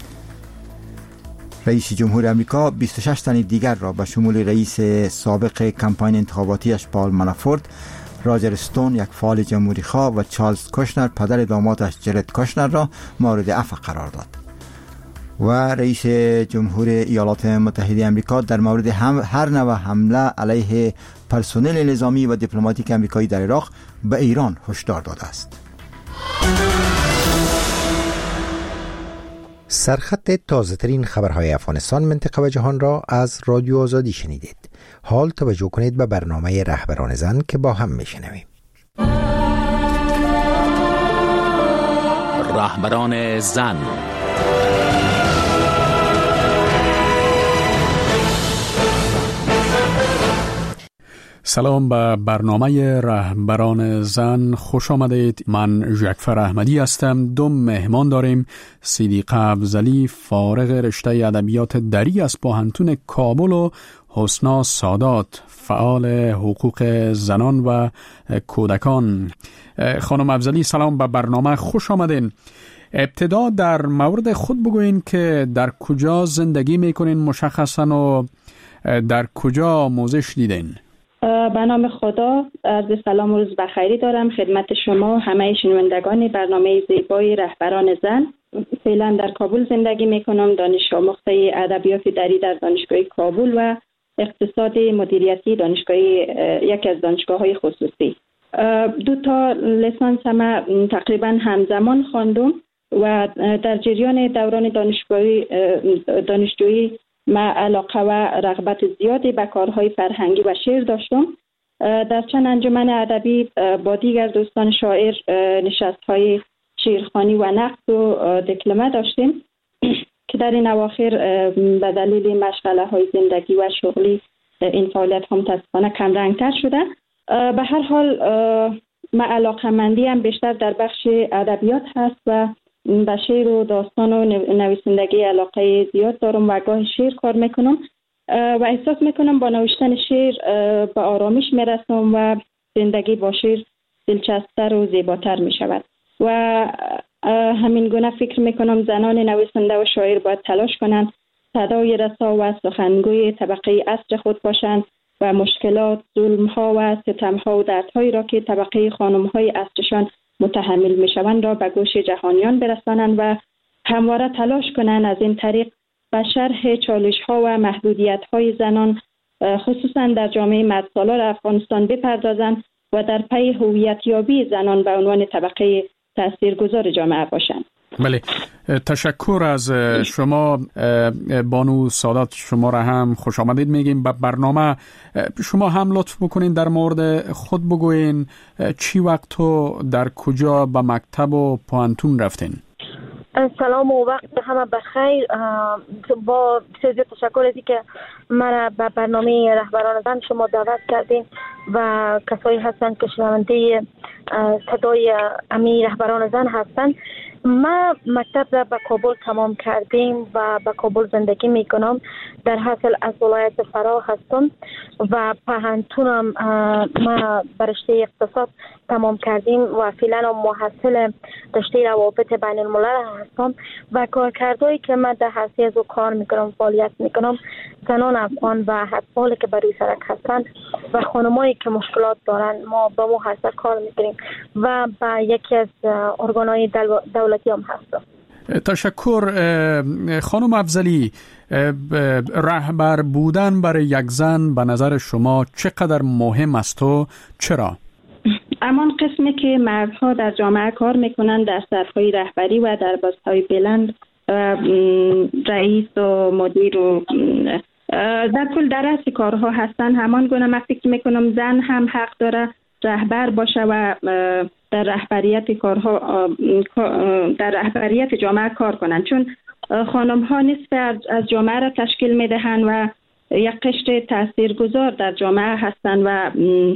رئیس جمهور امریکا بیست و شش تن دیگر را به شمول رئیس سابق کمپاین انتخاباتیش پال منافورت، راجر استون یک فعال جمهوری خواه و چارلز کوشنر پدر دامادش جرد کوشنر را مورد عفو قرار داد. و رئیس جمهور ایالات متحده امریکا در مورد هم هر نوع حمله علیه پرسنل نظامی و دیپلماتیک امریکایی در عراق به ایران هشدار داده است. سرخط تازه ترین خبرهای افغانستان، منطقه و جهان را از رادیو آزادی شنیدید. حال توجه کنید به برنامه رهبران زن که با هم میشنویم. رهبران زن. سلام به برنامه رهبران زن، خوش آمدید. من ژکفر احمدی هستم. دو مهمان داریم. صدیقه افضلی فارغ رشته ادبیات دری از پوهنتون کابل و حسنا سادات فعال حقوق زنان و کودکان. خانم افضلی سلام به برنامه، خوش آمدین. ابتدا در مورد خود بگوین که در کجا زندگی میکنین مشخصا و در کجا آموزش دیدین؟ به نام خدا، عرض سلام و روز بخیری دارم خدمت شما همه شنوندگان برنامه زیبای رهبران زن. فعلا در کابل زندگی میکنم، دانش آموخته ادبیات دری در دانشگاه کابل و اقتصاد مدیریتی دانشگاه یکی از دانشگاه‌های خصوصی. دو تا لیسانس هم تقریبا همزمان خواندم و در جریان دوران دانشگاهی دانشجویی ما علاقه و رغبت زیادی به کارهای فرهنگی و شعر داشتم. در چند انجمن ادبی با دیگر دوستان شاعر نشست‌های شعرخوانی و نقد و دکلمه داشتیم که در این اواخر به دلیل مشغله‌های زندگی و شغلی این فعالیت هم متأسفانه کم رنگ‌تر شده. به هر حال ما علاقه‌مندی هم بیشتر در بخش ادبیات هست و به شعر و داستان و نویسندگی علاقه زیاد دارم و گاه شعر کار میکنم و احساس میکنم با نوشتن شعر به آرامش میرسم و زندگی با شعر دلچسب‌تر و زیباتر میشود و همین گونه فکر میکنم زنان نویسنده و شاعر باید تلاش کنند صدای رسا و سخنگوی طبقه عصر خود باشند و مشکلات، ظلم‌ها و ستم‌ها و دردهایی را که طبقه خانم‌های عصرشان متحمل میشوند را به گوش جهانیان برسانند و همواره تلاش کنند از این طریق به شرح چالش‌ها و محدودیت‌های زنان خصوصا در جامعه مردسالار افغانستان بپردازند و در پی هویت‌یابی زنان به عنوان طبقه تاثیرگذار جامعه باشند. بله، تشکر از شما بانو سادات. شما را هم خوش آمدید میگیم به برنامه. شما هم لطف بکنین در مورد خود بگوین چی وقت و در کجا به مکتب و پوهنتون رفتین؟ سلام و وقت همه بخیر. با بسیار تشکر از اینکه مرا به برنامه رهبران زن شما دعوت کردین و کسایی هستند که شنونده صدای امی رهبران زن هستند. ما مکتب را به کابل تمام کردیم و به کابل زندگی می کنم. در حاصل از ولایت فرا هستم و پوهنتونم ما برشته اقتصاد تمام کردیم و فعلا محصل رشته روابط بین الملل هستم و کارکردهایی که من در حوزه از کار میکنم فعالیت میکنم زنان افغان و اطفالی که بروی سرک هستند و خانمایی که مشکلات دارن ما با مو حوزه کار میکنیم و با یکی از ارگانهای دولتی هم هستم. تشکر خانم افضلی. رهبر بودن برای یک زن به نظر شما چقدر مهم است و چرا؟ امان قسمی که مردها در جامعه کار میکنن در سطح‌های رهبری و در پست‌های بلند رئیس و مدیر و در کل در رأس کارها هستن، همان گونه من فکر میکنم زن هم حق داره رهبر باشه و در رهبریت کارها در رهبریت جامعه کار کنن، چون خانم ها نصف از جامعه را تشکیل میدهند و یک قشر تاثیرگذار در جامعه هستند و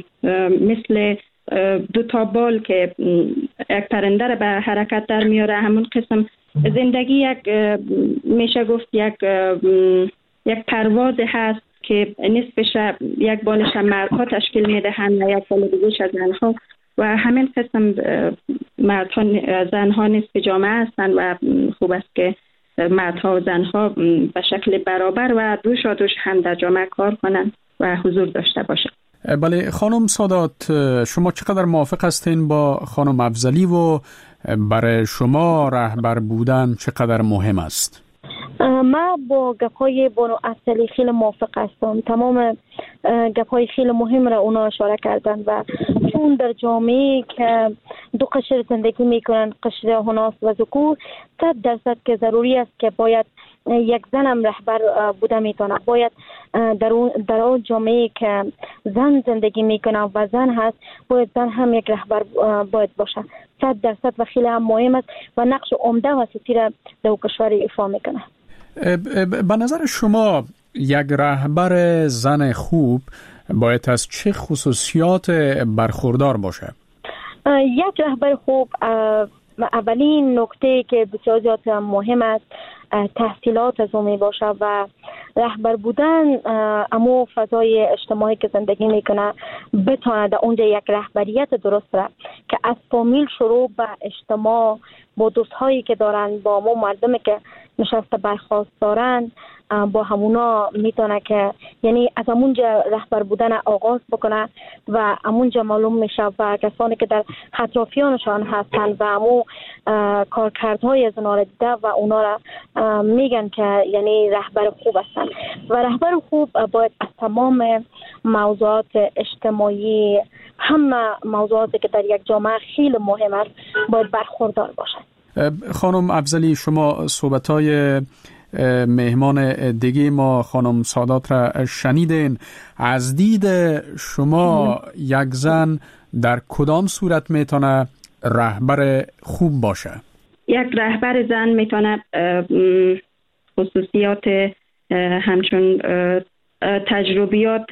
مثل دو تا بال که یک پرنده را به حرکت در میاره، همون قسم زندگی یک میشه گفت یک یک پرواز هست که نصفش یک بالش مردها تشکیل میدهند و یک بال دیگه‌اش از زنها و همین قسم مردها زنها نصف جامعه هستند و خوب است که مردها و زنها به شکل برابر و دوش و دوش هم در جامعه کار کنند و حضور داشته باشند. بله خانم سادات، شما چقدر موافق هستین با خانم افضلی و برای شما رهبر بودن چقدر مهم است؟ ما با گپ‌های بانو افضلی خیلی موافق هستم. تمام گپ‌های خیلی مهم را اونا اشاره کردن و چون در جامعه که دو قشر زندگی میکنن، قشر هناس و ذکور، صد درصد که ضروری است که باید یک زن هم رهبر بوده میتونه. باید در اون در اون جامعه که زن زندگی میکنه و زن هست، باید زن هم یک رهبر باید باشه. صد درصد و خیلی هم مهم است و نقش عمده و اساسی را در کشور ایفا میکنه. به نظر شما یک رهبر زن خوب باید از چه خصوصیات برخوردار باشه؟ یک رهبر خوب اولین نکته که بسیار زیاد مهم است تحصیلات از اون می باشه و رهبر بودن امو فضای اجتماعی که زندگی میکنه بتونه در اونجا یک رهبریت درست را که از فامیل شروع به اجتماع با دوستهایی که دارن با مو مردمی که نشسته برخواست دارن با همونا میتونه که یعنی از همونجا رهبر بودن آغاز بکنه و همونجا معلوم میشه و کسانی که در اطرافیانشان هستن و همون کارکردهای از اونا را دیده و اونا را میگن که یعنی رهبر خوب هستن و رهبر خوب باید از تمام موضوعات اجتماعی، همه موضوعاتی که در یک جامعه خیلی مهم است باید برخوردار باشد. خانم افضلی، شما صحبت‌های مهمان دیگه ما خانم سادات را شنیدین. از دید شما یک زن در کدام صورت میتونه رهبر خوب باشه؟ یک رهبر زن میتونه خصوصیات همچون تجربیات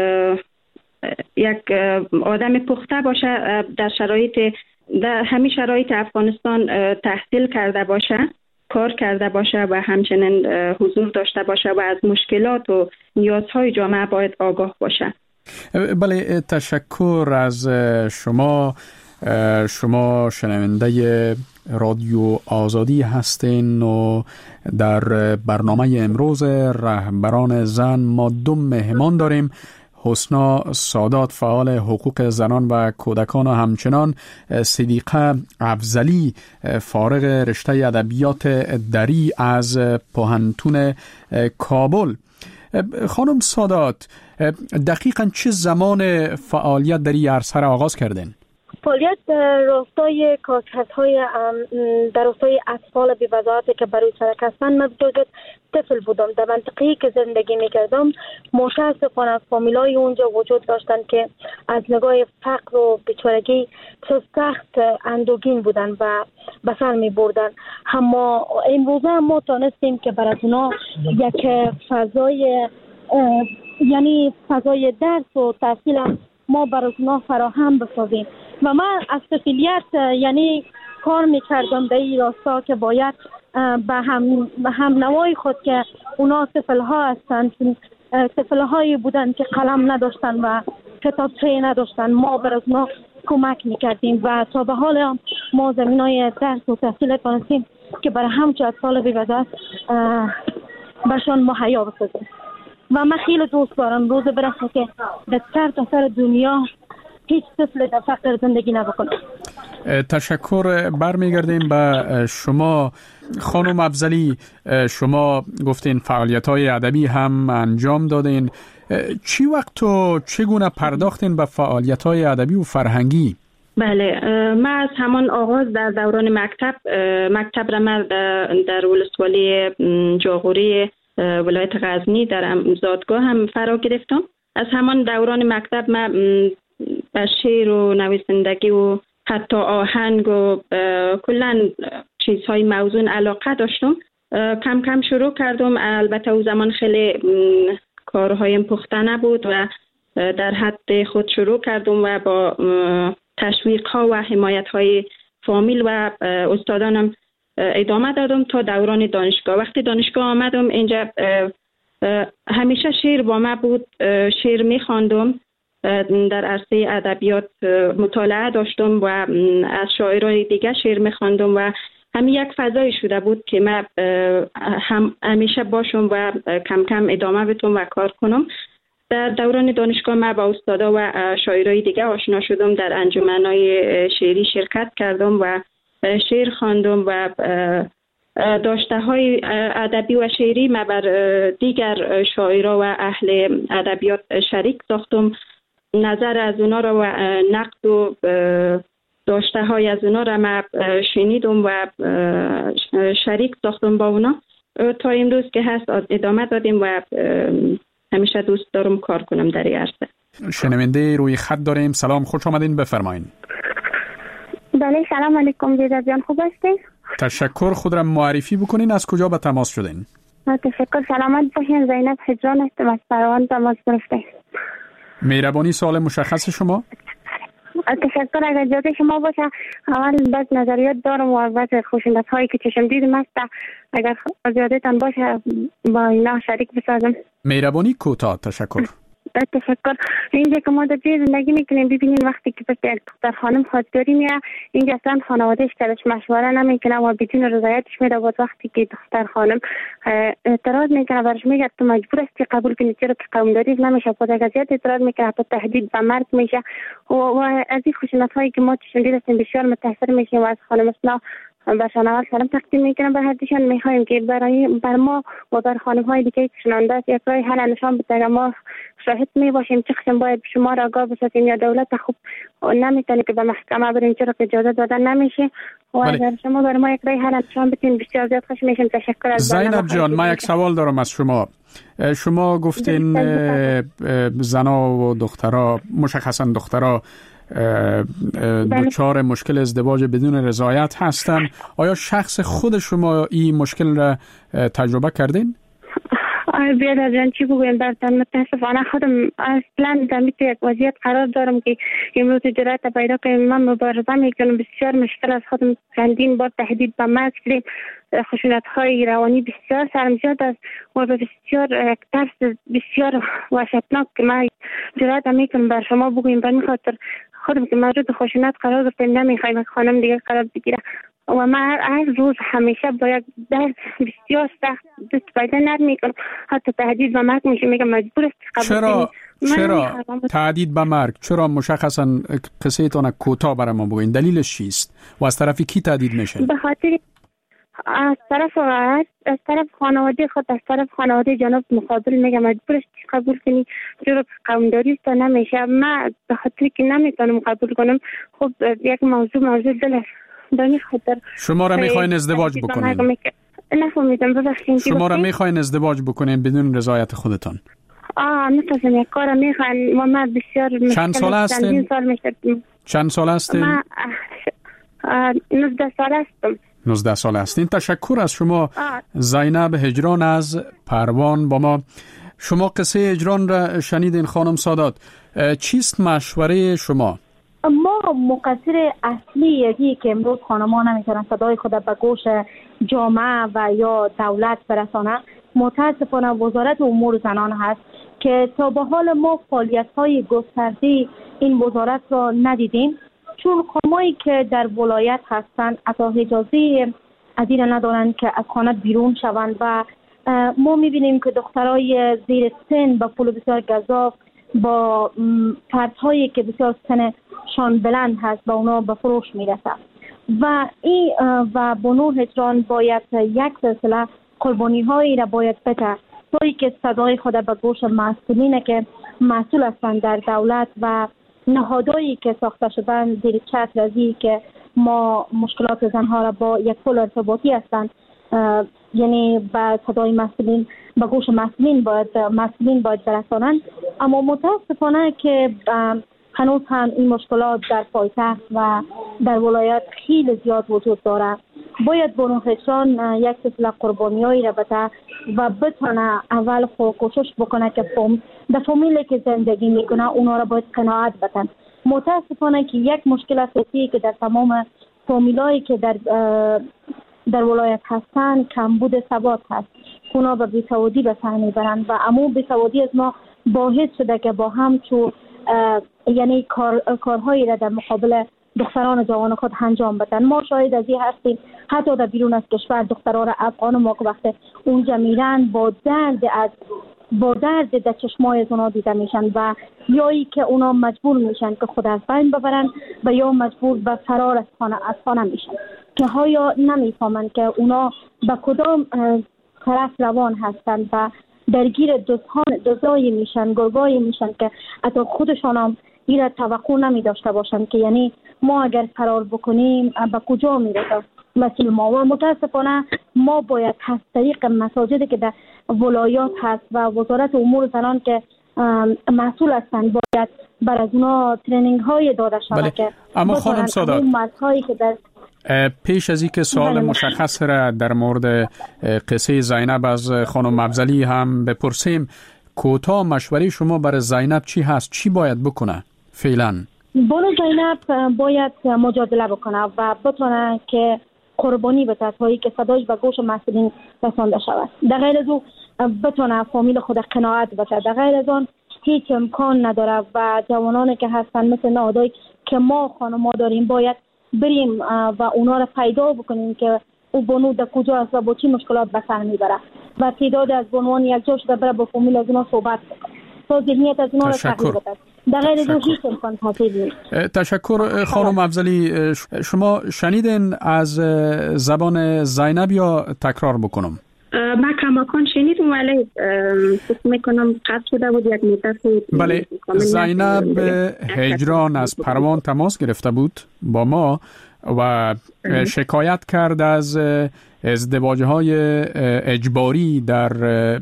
یک آدم پخته باشه، در شرایط در همین شرایط افغانستان تحصیل کرده باشه، کار کرده باشه و همچنین حضور داشته باشه و از مشکلات و نیازهای جامعه باید آگاه باشه. بله، تشکر از شما. شما شنونده رادیو آزادی هستین و در برنامه امروز رهبران زن ما دو مهمان داریم. حسنا سادات، فعال حقوق زنان و کودکان، و همچنان صدیقه افضلی، فارغ رشته ادبیات دری از پوهنتون کابل. خانم سادات، دقیقاً چه زمان فعالیت در این عرصه را آغاز کردین؟ فعالیت در راستای کارکردهای در راستای اطفال بی وضاحتی که برای سرک هستند. من بجز طفل بودم در منطقه‌ای که زندگی میکردم، متاسفانه فامیلای اونجا وجود داشتن که از نگاه فقر و بیچارگی سخت اندوهگین بودن و به سر می بردن. اما این روزا ما تونستیم که برای اونا یک فضای یعنی فضای درس و تحصیل ما برای اونا فراهم بسازیم و من از طفلیت یعنی کار میکردم در این راستا که باید به هم, هم نوای خود که اونا طفلها هستند، طفلهایی بودن که قلم نداشتن و کتابچه نداشتن، ما برای اونا کمک میکردیم و تا به حال هم ما زمینای درس و تحصیل توانستیم که برای همچه اطفال بی‌وزر برشان مهیا بسازیم. و من خیلی دوست دارم روز برسه که در سر تا سر دنیا هیچ طفل در فقر زندگی نبکنه. تشکر. برمیگردیم به شما خانم افضلی. شما گفتین فعالیت‌های ادبی هم انجام دادین. چی وقت و چگونه پرداختین به فعالیت‌های ادبی و فرهنگی؟ بله، من از همان آغاز در دوران مکتب مکتب را من در ولسوالی جاغوری ولایت غزنی در زادگاه هم فرا گرفتم. از همان دوران مکتب من به شعر و نویسندگی و حتی آهنگ و کلا چیزهای موزون علاقه داشتم. کم کم شروع کردم. البته او زمان خیلی کارهایم پخته نبود و در حد خود شروع کردم و با تشویق ها و حمایت های فامیل و استادانم ادامه دادم تا دوران دانشگاه. وقتی دانشگاه آمدم اینجا همیشه شعر با من بود. شعر می‌خواندم، در عرصه ادبیات مطالعه داشتم و از شاعرای دیگه شعر می‌خواندم و همین یک فضایی شده بود که من هم همیشه باشم و کم کم ادامه بدم و کار کنم. در دوران دانشگاه من با استادا و شاعرای دیگه آشنا شدم. در انجمن‌های شعری شرکت کردم و شعر خواندم و داشته های ادبی و شعری من بر دیگر شاعرها و اهل ادبیات شریک ساختم. نظر از اونا را و نقد و داشته های از اونا را من شنیدم و شریک ساختم با اونا تا امروز که هست ادامه دادیم و همیشه دوست دارم کار کنم در این عرصه. شنونده روی خط داریم. سلام، خوش آمدین، بفرمایین. بله، سلام علیکم. بیدر جان خوب هستین؟ تشکر. خود را معرفی بکنین، از کجا به تماس شدین؟ تشکر. سلامت باشین. زینب حجران هستم، از پروان تماس گرفتیم. مهربانی سوال مشخص شما؟ تشکر. اگر اجازه شما باشه اول بعد نظریات دارم و بعد خوشندت هایی که چشم دیدم است اگر اجازهتان باشه با اینا شریک بسازم. مهربانی کوتاه. تشکر. تشکر. اینجا که ما در جای زندگی میکنیم ببینین وقتی که پس یک دختر خانم خواستگاری میره اینجا اصلا خانوادهش درش مشوره نمیکنه و بدون رضایتش میره. بود وقتی که دختر خانم اعتراض میکنه برش میگه تو مجبور هستی قبول کنی چرا که قومداری نمیشه. بود اگر زیاد اعتراض میکنه حتی تهدید به مرگ میشه و, و از این خشونت هایی که ما شنیده هستیم بسیار متاثر میشیم و از خانم اصلا برشان اول سلام تقدیم میکنم. به هردیشان میخوایم که برای بر ما و بر خانم های دیگه شنونده است یک راه حل نشان بده. ما شاهد میباشیم چه قسم باید شما را آگاه بسازیم یا دولت خوب نمیتونه که به محکمه بریم چرا که اجازه دادن نمیشه و اگر شما بر ما یک راه حل نشان بدین بسیار زیاد خوش میشیم. تشکر. از زینب جان، من یک سوال دارم از شما. شما گفتین زنا و دخترها، مشخصا دخترها دچار مشکل ازدواج بدون رضایت هستن. آیا شخص خود شما این مشکل را تجربه کردین؟ بیادر جان چی بگویم براتون، متاسفانه خودم اصلا در مثل یک وضعیت قرار دارم که امروز جرأت پیدا کنم. من مبارزه میکنم، بسیار مشکل از خودم چندین بار تهدید به مرگ شدیم، خشونت های روانی بسیار سرم زیاد است و بسیار ترس بسیار وحشتناک که من جرأت میکنم بر شما بگویم. به خاطر خودم که مورد خشونت قرار گرفتم نمیخوایم خانم دیگه قرار بگیره و من هر روز همیشه با یک درد بسیار سخت دست پیدا نمیکنم. حتی تهدید به مرگ میشه، میگم مجبور است قبول چرا چرا تهدید به مرگ؟ چرا مشخصا قصه تون کوتاه برای ما بگوین، دلیلش چیست و از طرف کی تهدید میشه؟ به خاطر از طرف از طرف خانواده خود، از طرف خانواده جناب مقابل میگم مجبور است قبول کنی چرا قومداری است نمیشه. من به خاطر که نمیتونم قبول کنم. خب یک موضوع موضوع دل است. شما را میخواین ازدواج بکنین؟ نفهمیدم ببخشید. شما را میخواین ازدواج بکنین بدون رضایت خودتان؟ آه مثلا یک کار میخواین و من بسیار چند سال هستین؟ چند سال هستین؟ من نوزده سال هستم. نوزده سال هستین. تشکر از شما. زینب هجران از پروان با ما. شما قصه هجران را شنیدین خانم سادات. چیست مشوره شما؟ ما مقصر اصلی یکی که امروز خانمان نمیتونن صدای خود به گوش جامعه و یا دولت برسانه متاسفانه وزارت امور زنان هست که تا به حال ما فعالیت‌های گسترده این وزارت را ندیدیم چون خانمایی که در ولایت هستند حتی اجازه از این ندارند که از خانه بیرون شوند و ما میبینیم که دخترای زیر سن با پول بسیار گزاف با پرتهایی که بسیار سنشان بلند هست با اونا به فروش میرسند و این و بنو هجران باید یک سلسله قربانی هایی را باید بده طوری که صدای خود به گوش مسئولینه که مسئول هستند در دولت و نهادهایی که ساخته شدن زیر چتر رضی که ما مشکلات زنها را با یک پل ارتباطی هستند، یعنی با صدای مسئولین با گوش مسئولین باید مسئولین باید برسانند. اما متاسفانه که هنوز هم این مشکلات در پایتخت و در ولایت خیلی زیاد وجود داره. باید بنو هجران یک سلسله قربانیایی را بده و بتونه اول خود کوشش بکنه که فام در فامیلی که زندگی میکنه اونا را باید قناعت بدن. متاسفانه که یک مشکل اساسی که در تمام فامیلایی که در در ولایت هستن کمبود ثبات هست. اونا به بیسوادی به سر میبرند و امو بیسوادی از ما باعث شده که با هم چون یعنی کار، کارهایی را در مقابل دختران جوان خود انجام بدن. ما شاید از این هستیم حتی در بیرون از کشور دختران افغان ما که وقت اونجا میرن با درد از با درد در چشمای از اونا دیده میشن و یا ای که اونا مجبور میشن که خود از بین ببرن و یا مجبور به فرار از خانه از خانه میشن که ها نمیفهمن که اونا به کدام طرف روان هستن و درگیر دزدایی میشن، گرگایی میشن که حتی خودشان هم این را توقع نمی داشته باشن که یعنی ما اگر فرار بکنیم به کجا میرسه مسئول ما. و متاسفانه ما باید از طریق مساجدی که در ولایات هست و وزارت امور زنان که مسئول هستند باید بر از اونا ترینینگ های داده شده که اما خانم سادات که در پیش از اینکه سوال مشخص را در مورد قصه زینب از خانم افضلی هم بپرسیم، کوتاه مشوره شما برای زینب چی هست؟ چی باید بکنه فعلا؟ بانو زینب باید مجادله بکنه و بتونه که قربانی بده تا که صدایش به گوش مسئولین رسانده شود. در غیر از او بتونه فامیل خود قناعت بده. در غیر از آن هیچ امکان نداره و جوانانی که هستن مثل نهادهایی که ما خانم‌ها داریم باید بریم و اونا را پیدا بکنیم که او بانو در کجا است و با چی مشکلات به سر میبره و تعداد از بانوان یک جا شده بره با فامیل از اونا صحبت بکنه تا ذهنیت از اونا را تغییر بده. در غیر از او هیچ امکان حاصل نیست. تشکر خانم افضلی. شما شنیدین از زبان زینب یا تکرار بکنم؟ من کماکان شنیدم ولی فکر میکنم قطع شده بود یک مدت. بله، زینب هجران از پروان تماس گرفته بود با ما و شکایت کرد از ازدواج‌های اجباری در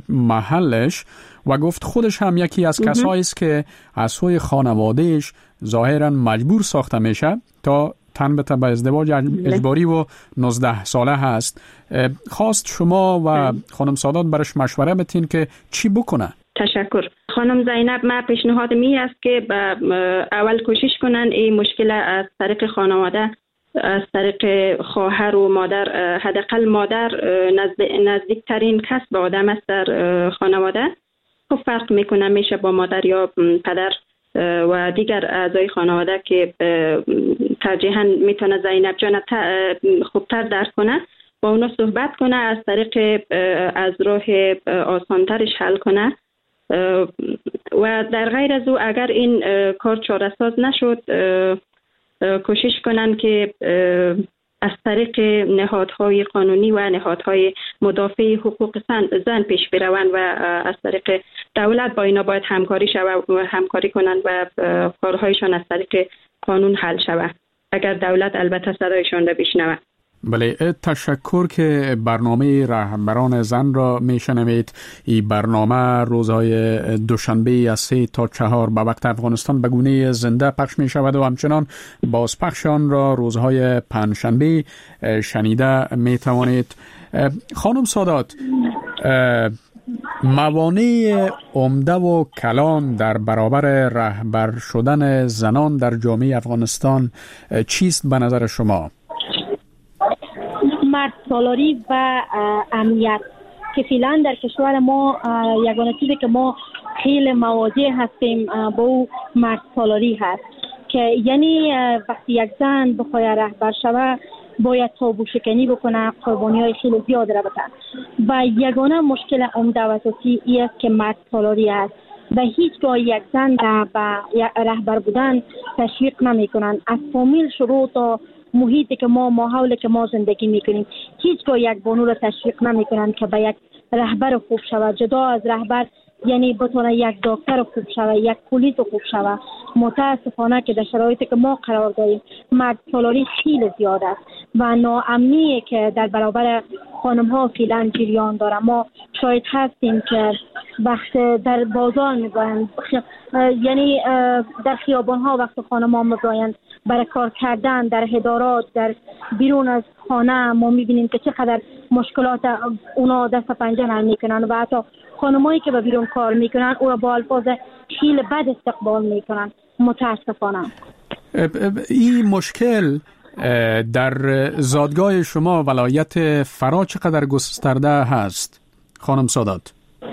محلش و گفت خودش هم یکی از کسایی است که از سوی خانوادهش ظاهراً مجبور ساخته میشه تا تن به به ازدواج اجباری و نوزده ساله هست. خواست شما و خانم سادات برش مشوره بتین که چی بکنه. تشکر. خانم زینب، ما پیشنهاد می است که اول کوشش کنن این مشکل از طریق خانواده، از طریق خواهر و مادر، حداقل مادر نزدیکترین کس به آدم است در خانواده. خب فرق میکنه میشه با مادر یا پدر و دیگر اعضای خانواده که ترجیحاً میتونه زینب جان خوبتر درک کنه، با اونا صحبت کنه، از طریق از راه آسانترش حل کنه و در غیر از او اگر این کار چاره ساز نشد کوشش کنن که از طریق نهادهای قانونی و نهادهای مدافع حقوق زن پیش بروند و از طریق دولت با اینا باید همکاری شود و همکاری کنن و کارهایشان از طریق قانون حل شود اگر دولت البته صدایشان را بشنود. بله، تشکر که برنامه رهبران زن را میشنوید. این برنامه روزهای دوشنبه از سه تا چهار به وقت افغانستان به گونه زنده پخش می شود و همچنان بازپخش آن را روزهای پنجشنبه شنیده می توانید. خانم سادات، موانع عمده و کلان در برابر رهبر شدن زنان در جامعه افغانستان چیست به نظر شما؟ مرد سالاری و امنیت که فعلا در کشور ما یگانه چیزی که ما خیلی مواجه هستیم با او مرد سالاری هست که یعنی وقتی یک زن بخواد رهبر شوه باید تابو شکنی بکنه، قربانی های خیلی زیاد را بده و یگانه مشکل عمده و اساسی این است که مرد سالاری است و هیچگاه یک زن را به رهبر بودن تشویق نمی کنن. از فامیل شروع تا محیطی که ما ماحولی که ما زندگی میکنیم هیچگاه یک بانو را تشویق نمی کنن که به یک رهبر خوب شود. جدا از رهبر یعنی بتونه یک دکتر خوب شود، یک پلیس خوب شود. متاسفانه که در شرایطی که ما قرار داریم مرد سالاری خیلی زیاد است و ناامنی که در برابر خانم ها فعلا جریان داره. ما شاید هستیم که وقت در بازار میگویند یعنی در خیابان ها وقت خانم ها میگویند برای کار کردن در ادارات در بیرون از خانه ما میبینیم که چقدر مشکلات اونا دست پنجه نرم میکنن و حتی خانمایی که به بیرون کار میکنن او را با الفاظ خیلی بد استقبال میکنن. متاسفانه این مشکل در زادگاه شما ولایت فرا چقدر گسترده هست خانم سادات؟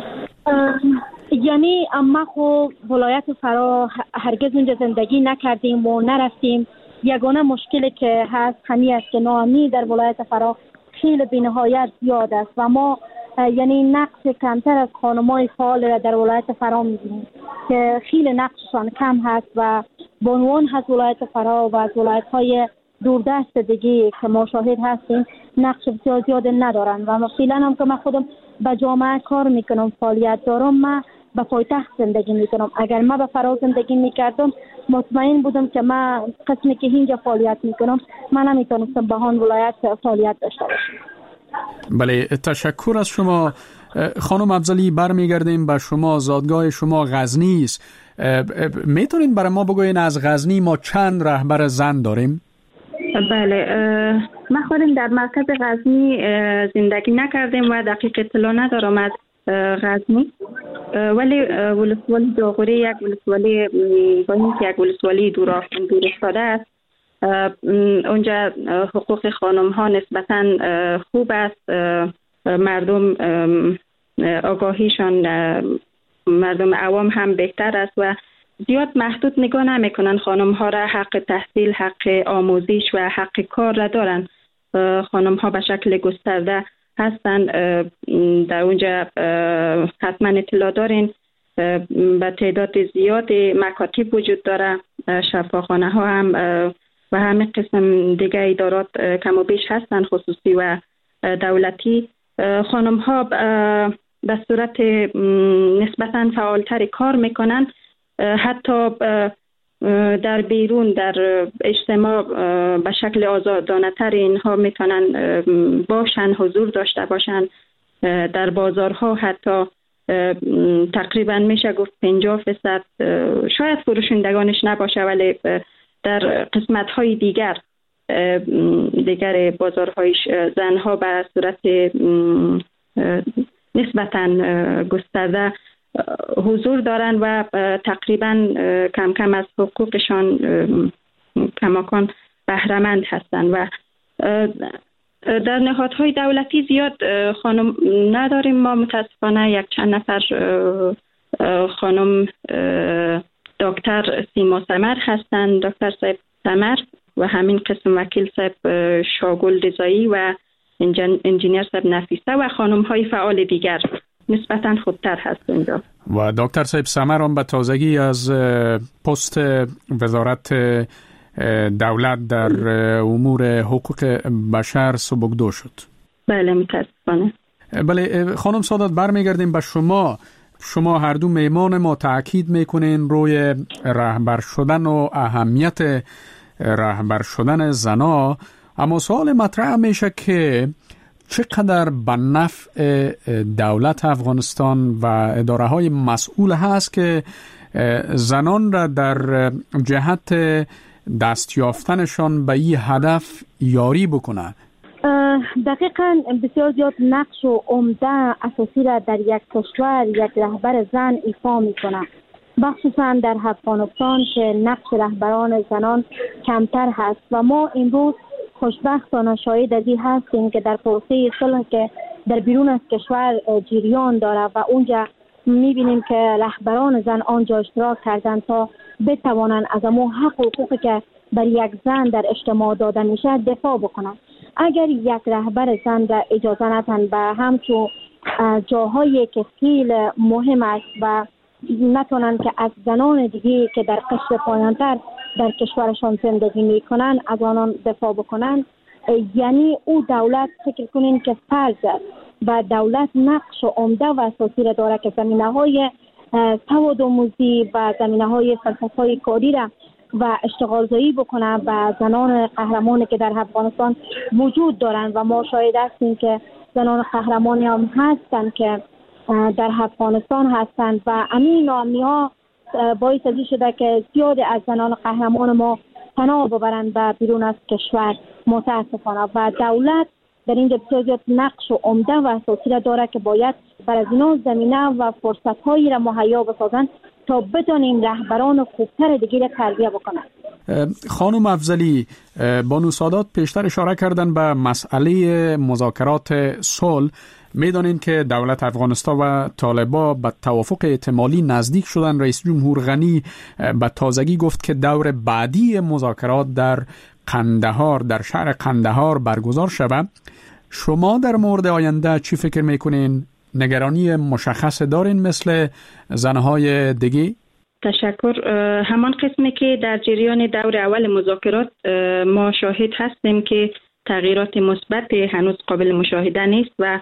یعنی ما خو ولایت فرا هرگز اونجا زندگی نکردیم و نرفتیم. یگانه مشکلی که هست همین است که ناامنی در ولایت فرا خیلی بی‌نهایت زیاد است و ما یعنی نقش کمتر از خانم‌های فعال را در ولایت فرا می‌بینیم که خیلی نقششان کم هست و به عنوان از ولایت فرا و از ولایت‌های دوردست دیگه که ما شاهد هستیم نقش بسیار زیاد ندارن و فعلا هم که من خودم به جامعه کار میکنم، فعالیت دارم، من به پایتخت زندگی میکنم. اگر من به فرا زندگی میکردم مطمئن بودم که من قسمی که اینجا فعالیت میکنم من نمیتونستم به آن ولایت فعالیت داشته باشم. بله، تشکر از شما خانم افضلی. برمیگردیم به شما. زادگاه شما غزنی است. میتونین برای ما بگوین از غزنی ما چند رهبر زن داریم؟ بله، من خودم در مرکز غزنی زندگی نکردیم و دقیق اطلاع ندارم از غزنی، ولی ولسوالی داغوری یک ولسوالی با اینکه یک ولسوالی دور افتاده است، اونجا حقوق خانم ها نسبتا خوب است. مردم آگاهیشان مردم عوام هم بهتر است و زیاد محدود نگاه نمیکنن خانم ها را. حق تحصیل، حق آموزش و حق کار را دارن. خانم ها به شکل گسترده هستن. در اونجا حتما اطلاع دارین به تعداد زیاد مکاتب وجود داره، شفاخانه ها هم و همه قسم دیگه ادارات کم و بیش هستن، خصوصی و دولتی. خانم ها به صورت نسبتا فعالتر کار میکنن. حتی در بیرون در اجتماع به شکل آزادانه تر اینها میتونن باشن، حضور داشته باشن. در بازارها حتی تقریبا میشه گفت پنجاه درصد، شاید فروشندگانش نباشه ولی در قسمت های دیگر دیگر بازارهای زنها به صورت نسبتا گسترده حضور دارن و تقریبا کم کم از حقوقشان کماکان بهره‌مند هستند. و در نهادهای دولتی زیاد خانم نداریم ما متاسفانه. یک چند نفر خانم دکتر سیما سمر هستند، دکتر صاحب سمر و همین قسم وکیل صاحب شاگل رضایی و انجینیر صاحب نفیسه و خانم های فعال دیگر نسبتاً خودتر هست اینجا. و دکتر صاحب سمر هم به تازگی از پست وزارت دولت در امور حقوق بشر سبکدو شد. بله متاسفانه. بله خانم سادات، برمیگردیم به شما. شما هر دو میمان ما تاکید میکنین روی رهبر شدن و اهمیت رهبر شدن زنا، اما سوال مطرح میشه که چقدر به نفع دولت افغانستان و اداره های مسئول هست که زنان را در جهت دست یافتنشان به این هدف یاری بکنه؟ دقیقاً بسیار زیاد نقش و عمده اساسی را در یک کشور یک رهبر زن ایفا میکنه، مخصوصاً در افغانستان که نقش رهبران زنان کمتر هست و ما امروز خوشبختانه شاهد از این هستیم که در پروسه صلح که در بیرون از کشور جریان داره و اونجا میبینیم که رهبران زن آنجا اشتراک کردن تا بتوانند از امو حق و حقوقی که بر یک زن در اجتماع داده میشه دفاع بکنند. اگر یک رهبر زن را اجازه ندن به همچون جاهایی که خیلی مهم است و نتونن که از زنان دیگه که در قشر پایانتر در کشورشان زندگی میکنن از آنان دفاع بکنن، یعنی او دولت فکر کنین که فرض و دولت نقش و عمده و اساسی را داره که زمینه های تودوموزی و زمینه های فلسفه های کاری را و اشتغال زایی بکنه و زنان قهرمانی که در افغانستان وجود دارند و ما شاهد هستیم که زنان قهرمانی هم هستند که در افغانستان هستند و امین نامی ها باعث ازی شده که زیاد از زنان قهرمان ما پناه ببرند و بیرون از کشور متاسفانه و دولت در اینجا بسیار زیاد نقش و عمده و اساسی را داره که باید بر از اینا زمینه و فرصت هایی را مهیا بسازند تا بتونیم رهبران خوبتر دیگه را تربیه بکنند. خانم افضلی، بانو سادات پیشتر اشاره کردن به مسئله مذاکرات صلح. میدانین که دولت افغانستان و طالبا به توافق احتمالی نزدیک شدن. رئیس جمهور غنی به تازگی گفت که دور بعدی مذاکرات در قندهار، در شهر قندهار برگزار شود. شما در مورد آینده چی فکر میکنین؟ نگرانی مشخص دارین مثل زنهای دیگه؟ تشکر. همان قسمی که در جریان دور اول مذاکرات ما شاهد هستیم که تغییرات مثبت هنوز قابل مشاهده نیست و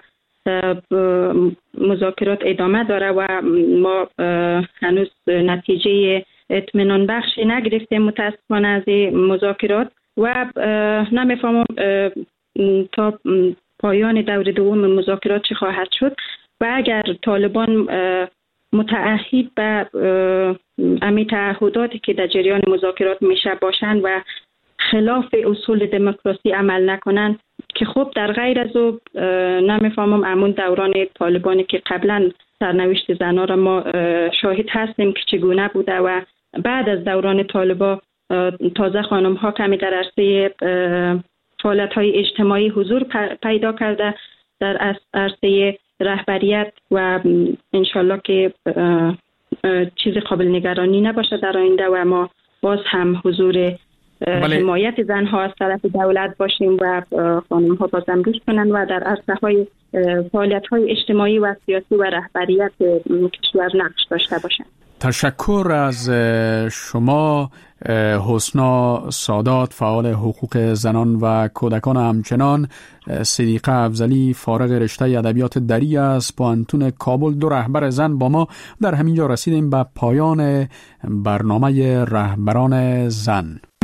مذاکرات ادامه داره و ما هنوز نتیجه اطمینان بخشی نگرفتیم متاسفانه از مذاکرات و نمیفهمم تا پایان دور دوم مذاکرات چه خواهد شد و اگر طالبان متعهد به امی تعهداتی که در جریان مذاکرات میشه باشند و خلاف اصول دموکراسی عمل نکنند که خب در غیر از او نمیفهمم امون دوران طالبانی که قبلا سرنوشت زنها را ما شاهد هستیم که چگونه بوده و بعد از دوران طالبا تازه خانم ها کمی در عرصه فعالیت های اجتماعی حضور پیدا کرده در عرصه رهبریت و انشالله که چیز قابل نگرانی نباشه در آینده و ما باز هم حضور حمایت زنها از طرف دولت باشیم و خانم ها بازم روش کنند و در عرصه های فعالیت های اجتماعی و سیاسی و رهبریت کشور نقش داشته باشند. تشکر از شما حسنا سادات، فعال حقوق زنان و کودکان. همچنان صدیقه افضلی، فارغ رشته ادبیات دری از پوهنتون کابل، دو رهبر زن با ما. در همینجا رسیدیم به پایان برنامه رهبران زن.